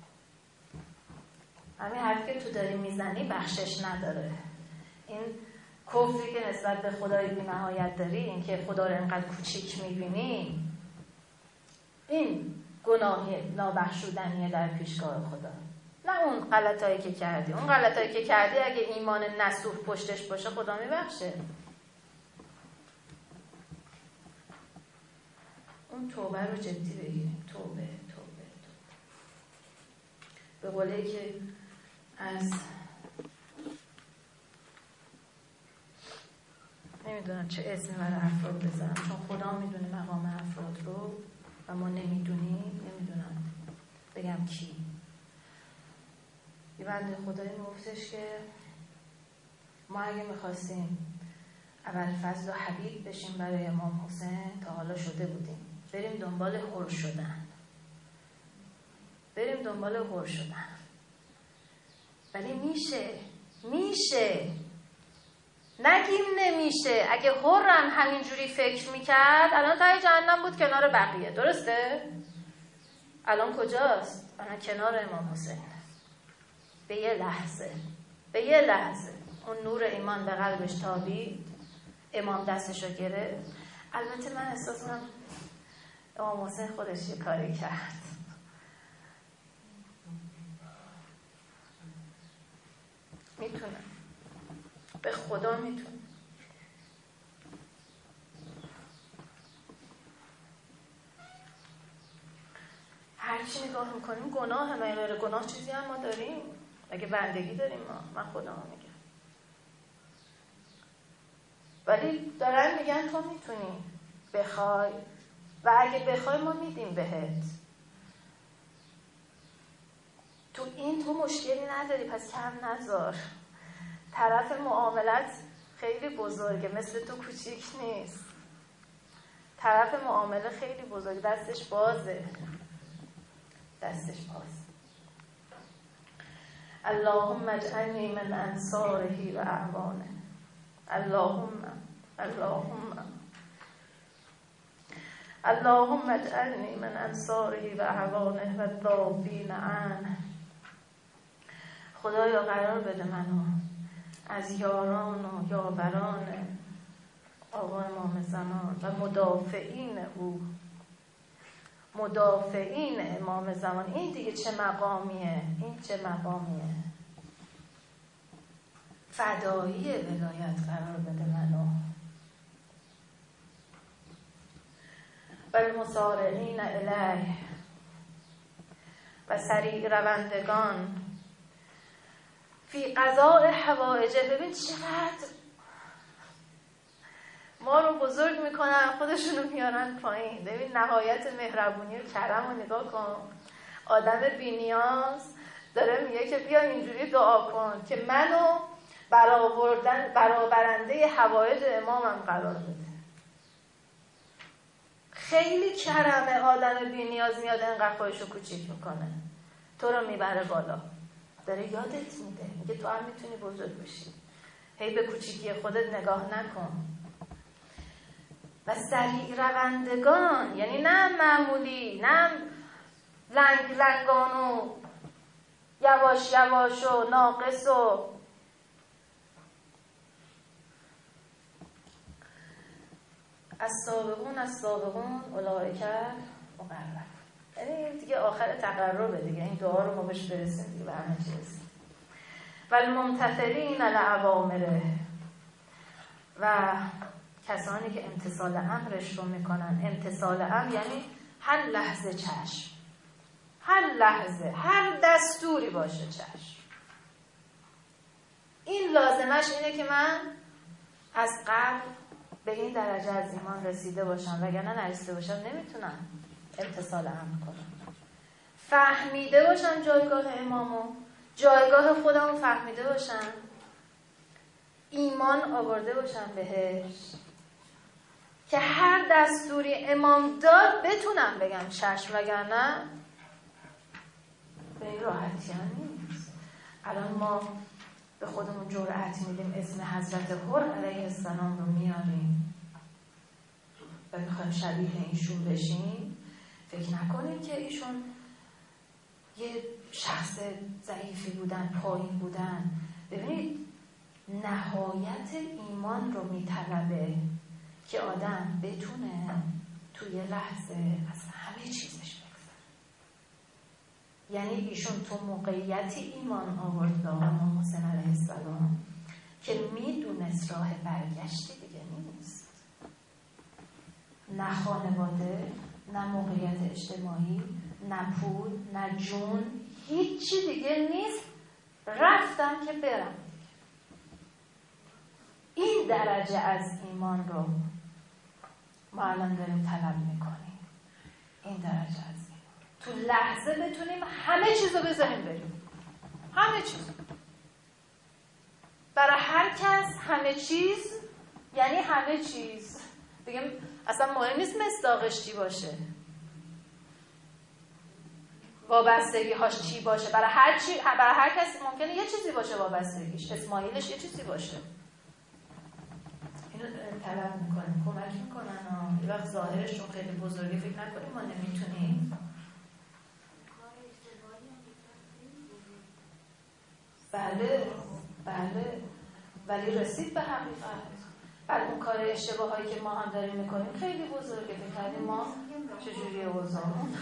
همین حرفی که تو داری میزنی بخشش نداره. این کفری که نسبت به خدای بی نهایت داری، این که خدا رو اینقدر کوچیک میبینی، این گناه نابخشودنیه در پیشگاه خدا. نه اون غلطایی که کردی. اون غلطایی که کردی اگه ایمان نصوح پشتش باشه خدا میبخشه. اون توبه رو جدی بگیریم. توبه توبه توبه. به قولی که از نمیدونم چه اسمی برای افراد بذارم، چون خدا میدونه مقام افراد رو و ما نمیدونیم. نمیدونم بگم کی. یه بنده خدایی میگفتش که ما اگه میخواستیم اول فضل و حبیب بشیم برای امام حسین تا حالا شده بودیم. بریم دنبال حر شدن، بریم دنبال حر شدن. ولی میشه، میشه، نگیم نمیشه. اگه حرم همینجوری فکر میکرد الان تای جهنم بود کنار بقیه، درسته؟ الان کجاست؟ الان کنار امام حسین. به یه لحظه، به یه لحظه اون نور ایمان به قلبش تابید، امام دستشو گرفت. البته من احساس کنم امام حسین خودش یه کاری کرد. میتونه، به خدا میتونه. هرچی نگاه میکنیم گناه، همه غیر گناه چیزی هم ما داریم. اگه بندگی داریم ما، من خودم میگم. ولی دارن میگن تو میتونی بخوای و اگه بخوای ما میدیم بهت. تو این تو مشکلی نداری، پس کم نذار. طرف معاملت خیلی بزرگه، مثل تو کوچیک نیست. طرف معامله خیلی بزرگ، دستش بازه، دستش باز. اللهم اجعلنی من انصاره و اعوانه. اللهم اللهم اللهم اجعلنی من انصاره و اعوانه و الذابین عنه. خدایا قرار بده منو از یاران و یاوران آقا امام زمان و مدافعین او مدافعین امام زمان. این دیگه چه مقامیه، این چه مقامیه. فدایی ولایت قرار بده منو. والمسارعین الیه، و سریع روندگان فی قضاء حوائجه. ببین چقدر ما رو بزرگ میکنن، خودشونو میارن پایین. ببین نهایت مهربونی و کرم رو نگاه کن. آدم بی‌نیاز داره میگه که بیا اینجوری دعا کن که منو برآوردن برآورنده حوائج امامم قرار بده. خیلی کرمه. آدم بی‌نیاز میاد انقدر خودشو کوچیک میکنه، تو رو میبره بالا، داره یادت میده، میگه تو هم میتونی بزرگ بشی. هی به کوچیکی خودت نگاه نکن. و سریع روندگان یعنی نه معمولی، نه لنگ لنگان و یواش یواش و ناقص و از سابقون از سابقون اولئک مقرب. یعنی دیگه آخر تقربه دیگه. این دعا رو ما بهش برسیم دیگه به همه چیز. و الممتثلین لأوامره، و کسانی که امتثال امرش رو میکنن. امتثال امر یعنی هر لحظه چشم، هر لحظه هر دستوری باشه چشم. این لازمش اینه که من از قبل به این درجه از ایمان رسیده باشم، وگرنه نرسیده باشم نمیتونم امتثال امر کنم. فهمیده باشم جایگاه امامو، جایگاه خودمو فهمیده باشم، ایمان آورده باشم بهش که هر دستوری امام داد بتونم بگم چشم، وگرنه به این راحتی هم نیست. الان ما به خودمون جرأت میدیم اسم حضرت حر علیه السلام رو میاریم و میخوایم شبیه ایشون بشیم. فکر نکنیم که ایشون یه شخص ضعیفی بودن، پایین بودن. ببینید نهایت ایمان رو میطلبه که آدم بتونه توی لحظه از همه چیزش بگذره. یعنی ایشون تو موقعیتی ایمان آورد به امام حسین علیه السلام که میدونست راه برگشتی دیگه نیست. نه خانواده، نه موقعیت اجتماعی، نه پول، نه جون، هیچی دیگه نیست. رفتم که برم. این درجه از ایمان رو ما الان داریم طلب میکنیم. این درجه از ایمان تو لحظه بتونیم همه چیز رو بذاریم بریم. همه چیز برای هر کس همه چیز یعنی همه چیز. بگم اصلا مهم نیست مصداقش چی باشه، وابستگی هاش چی باشه. برای هر چی، برای هر کس ممکنه یه چیزی باشه وابستگیش، اسماعیلش یه چیزی باشه. اینو طلب میکنیم، کمک میکنن. یه وقت ظاهرش چون خیلی بزرگی فکر نکنیم ما نمیتونیم. بله بله، ولی رسید به حقیقت. بعد اون کار اشتباهایی که ما هم داریم میکنیم خیلی بزرگه. فکر کردیم ما چجوری اوضاعمون.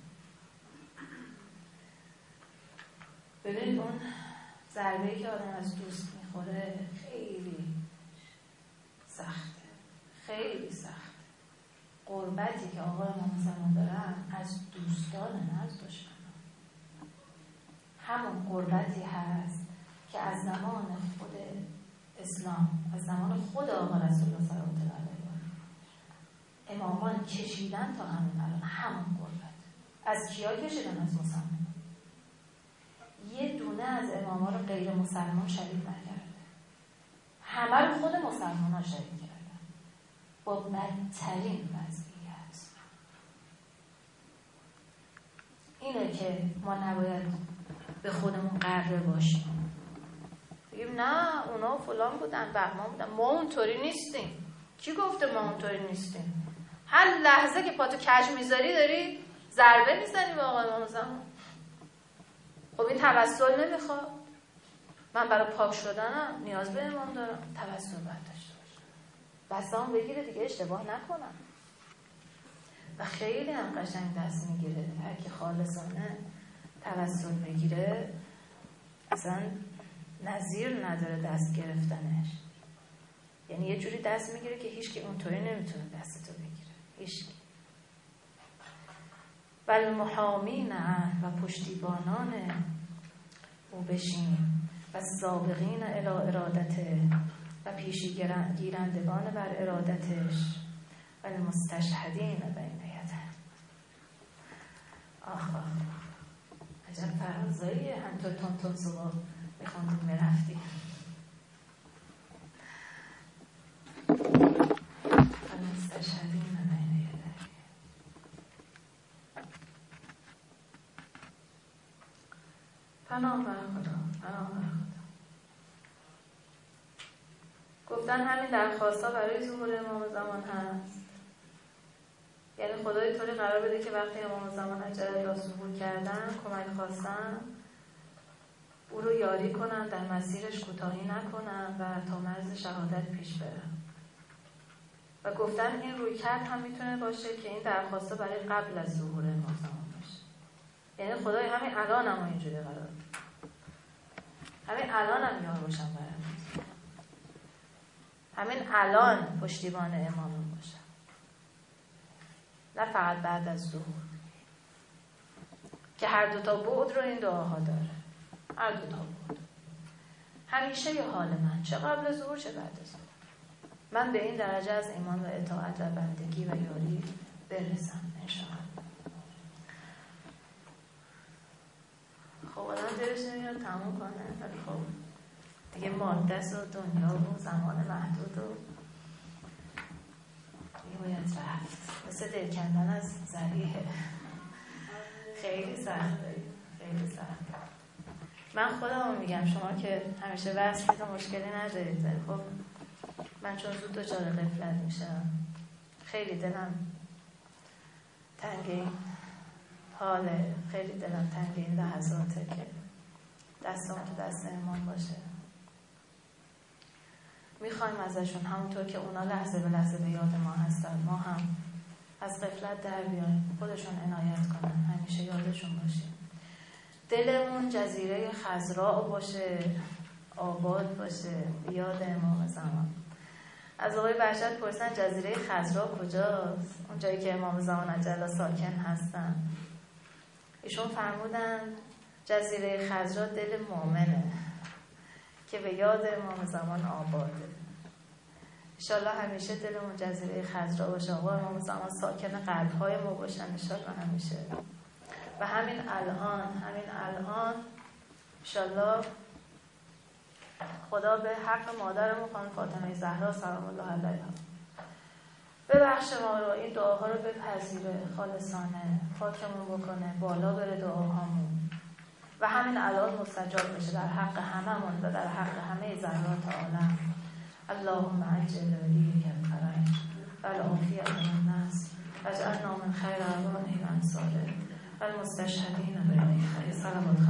ببین اون ضربه‌ای که آدم از دوست میخوره خیلی سخته، خیلی سخت. قربتی که آقای امام زمان دارن از دوستان، نه از دشمنان. همون قربتی هست که از زمان خود اسلام، از زمان خود آقا رسول الله صلی الله علیه و امامان کشیدن تا همین الان. همون قربت از کیا کشیدن؟ از مسلمان. یه دونه از اماما رو غیر مسلمان شریک نکرده، همه رو خود مسلمان ها شریک کردن با بدترین وضعیت. اینه که ما نباید به خودمون قره باشیم، بگیم نه اونا فلان بودن بهمان بودن. ما اونطوری نیستیم. کی گفته ما اونطوری نیستیم؟ هر لحظه که پاتو کج میذاری داری ضربه میزنی به آقای امام زمان. خب این توسل نمیخواد؟ من برای پاک شدنم نیاز به امام دارم، توسل باید داشته باشم، بسته‌ام بگیره دیگه اشتباه نکنم. و خیلی هم قشنگ دست میگیره. هر کی خالصانه توسل بگیره اصلا نظیر نداره دست گرفتنش. یعنی یه جوری دست میگیره که هیچ کی اونطوری نمیتونه دستتو بگیره، هیچ کی. بل محامین و پشتیبانان او بشیم و سابقین الی ارادته و پیشی گیرندگان بر ارادتش و المستشهدین بین یده. آخ آخ عجب فرازاییه. همطور تون تون صبح میخوندیم میرفتیم. المستشهدین بین یده. پناه بر خدا، پناه بر خدا. گفتن همین درخواست ها برای ظهور امام زمان هست. یعنی خدا اینطوری قرار بده که وقتی امام زمان عجل ظهور کردن، کمک خواستن، او رو یاری کنن، در مسیرش کوتاهی نکنن و تا مرز شهادت پیش برن. و گفتن این رویکرد هم میتونه باشه که این درخواست ها برای قبل از ظهور امام زمان باشه. یعنی خدای همین الان هم اینجوری قرار بده، همین الان هم یار باشن برن، همین الان پشتیبان امامون باشن، نه فقط بعد از ظهور. که هر دوتا بعد رو این دعاها داره، هر دوتا بعد. همیشه یه حال من، چه قبل از ظهور چه بعد از ظهور، من به این درجه از ایمان و اطاعت و بندگی و یاری برسم انشاءالله. خب آدم دلش نمیاد تموم کنه، ولی خب دیگه ماده است و دنیا و زمان محدود و دیگه باید رفت. مثل دل کندن از ذریعه، خیلی سخته، خیلی سخته. من خودم میگم شما که همیشه وصلید و مشکلی ندارید، خب من چون زود دچار غفلت میشم، خیلی دلم تنگ این حاله، خیلی دلم تنگ این لحظاته که دستم تو دست امام باشه. میخوایم ازشون همونطور که اونا لحظه به لحظه به یاد ما هستن، ما هم از غفلت در بیایم، خودشون عنایت کنن، همیشه یادشون باشیم. دلمون جزیره خضراء باشه، آباد باشه، یاد امام زمان. از آقای بهشت پرسن جزیره خضراء کجاست؟ اون جایی که امام زمان عجل ساکن هستن. ایشون فرمودن جزیره خضراء دل مؤمنه که به یاد امام زمان آباده. انشالله همیشه دلمون جزیره خضراء باشه، آقا امام زمان ساکن قلب‌های ما باشن انشالله همیشه. و همین الان، همین الان انشالله خدا به حق مادرمون خانم فاطمه زهرا سلام الله علیها ببخش ما رو، این دعاها رو بپذیره، خالصانه پاکمون بکنه، بالا بره دعاهامون و همین الان مستجاب بشه در حق هممون و در حق همه ذرات عالم. اللهم عجل ولیک الفرج و العافیة من الناس واجعلنا من خیر اعوانه و انصاره و المستشهدین بین خیر. صلوات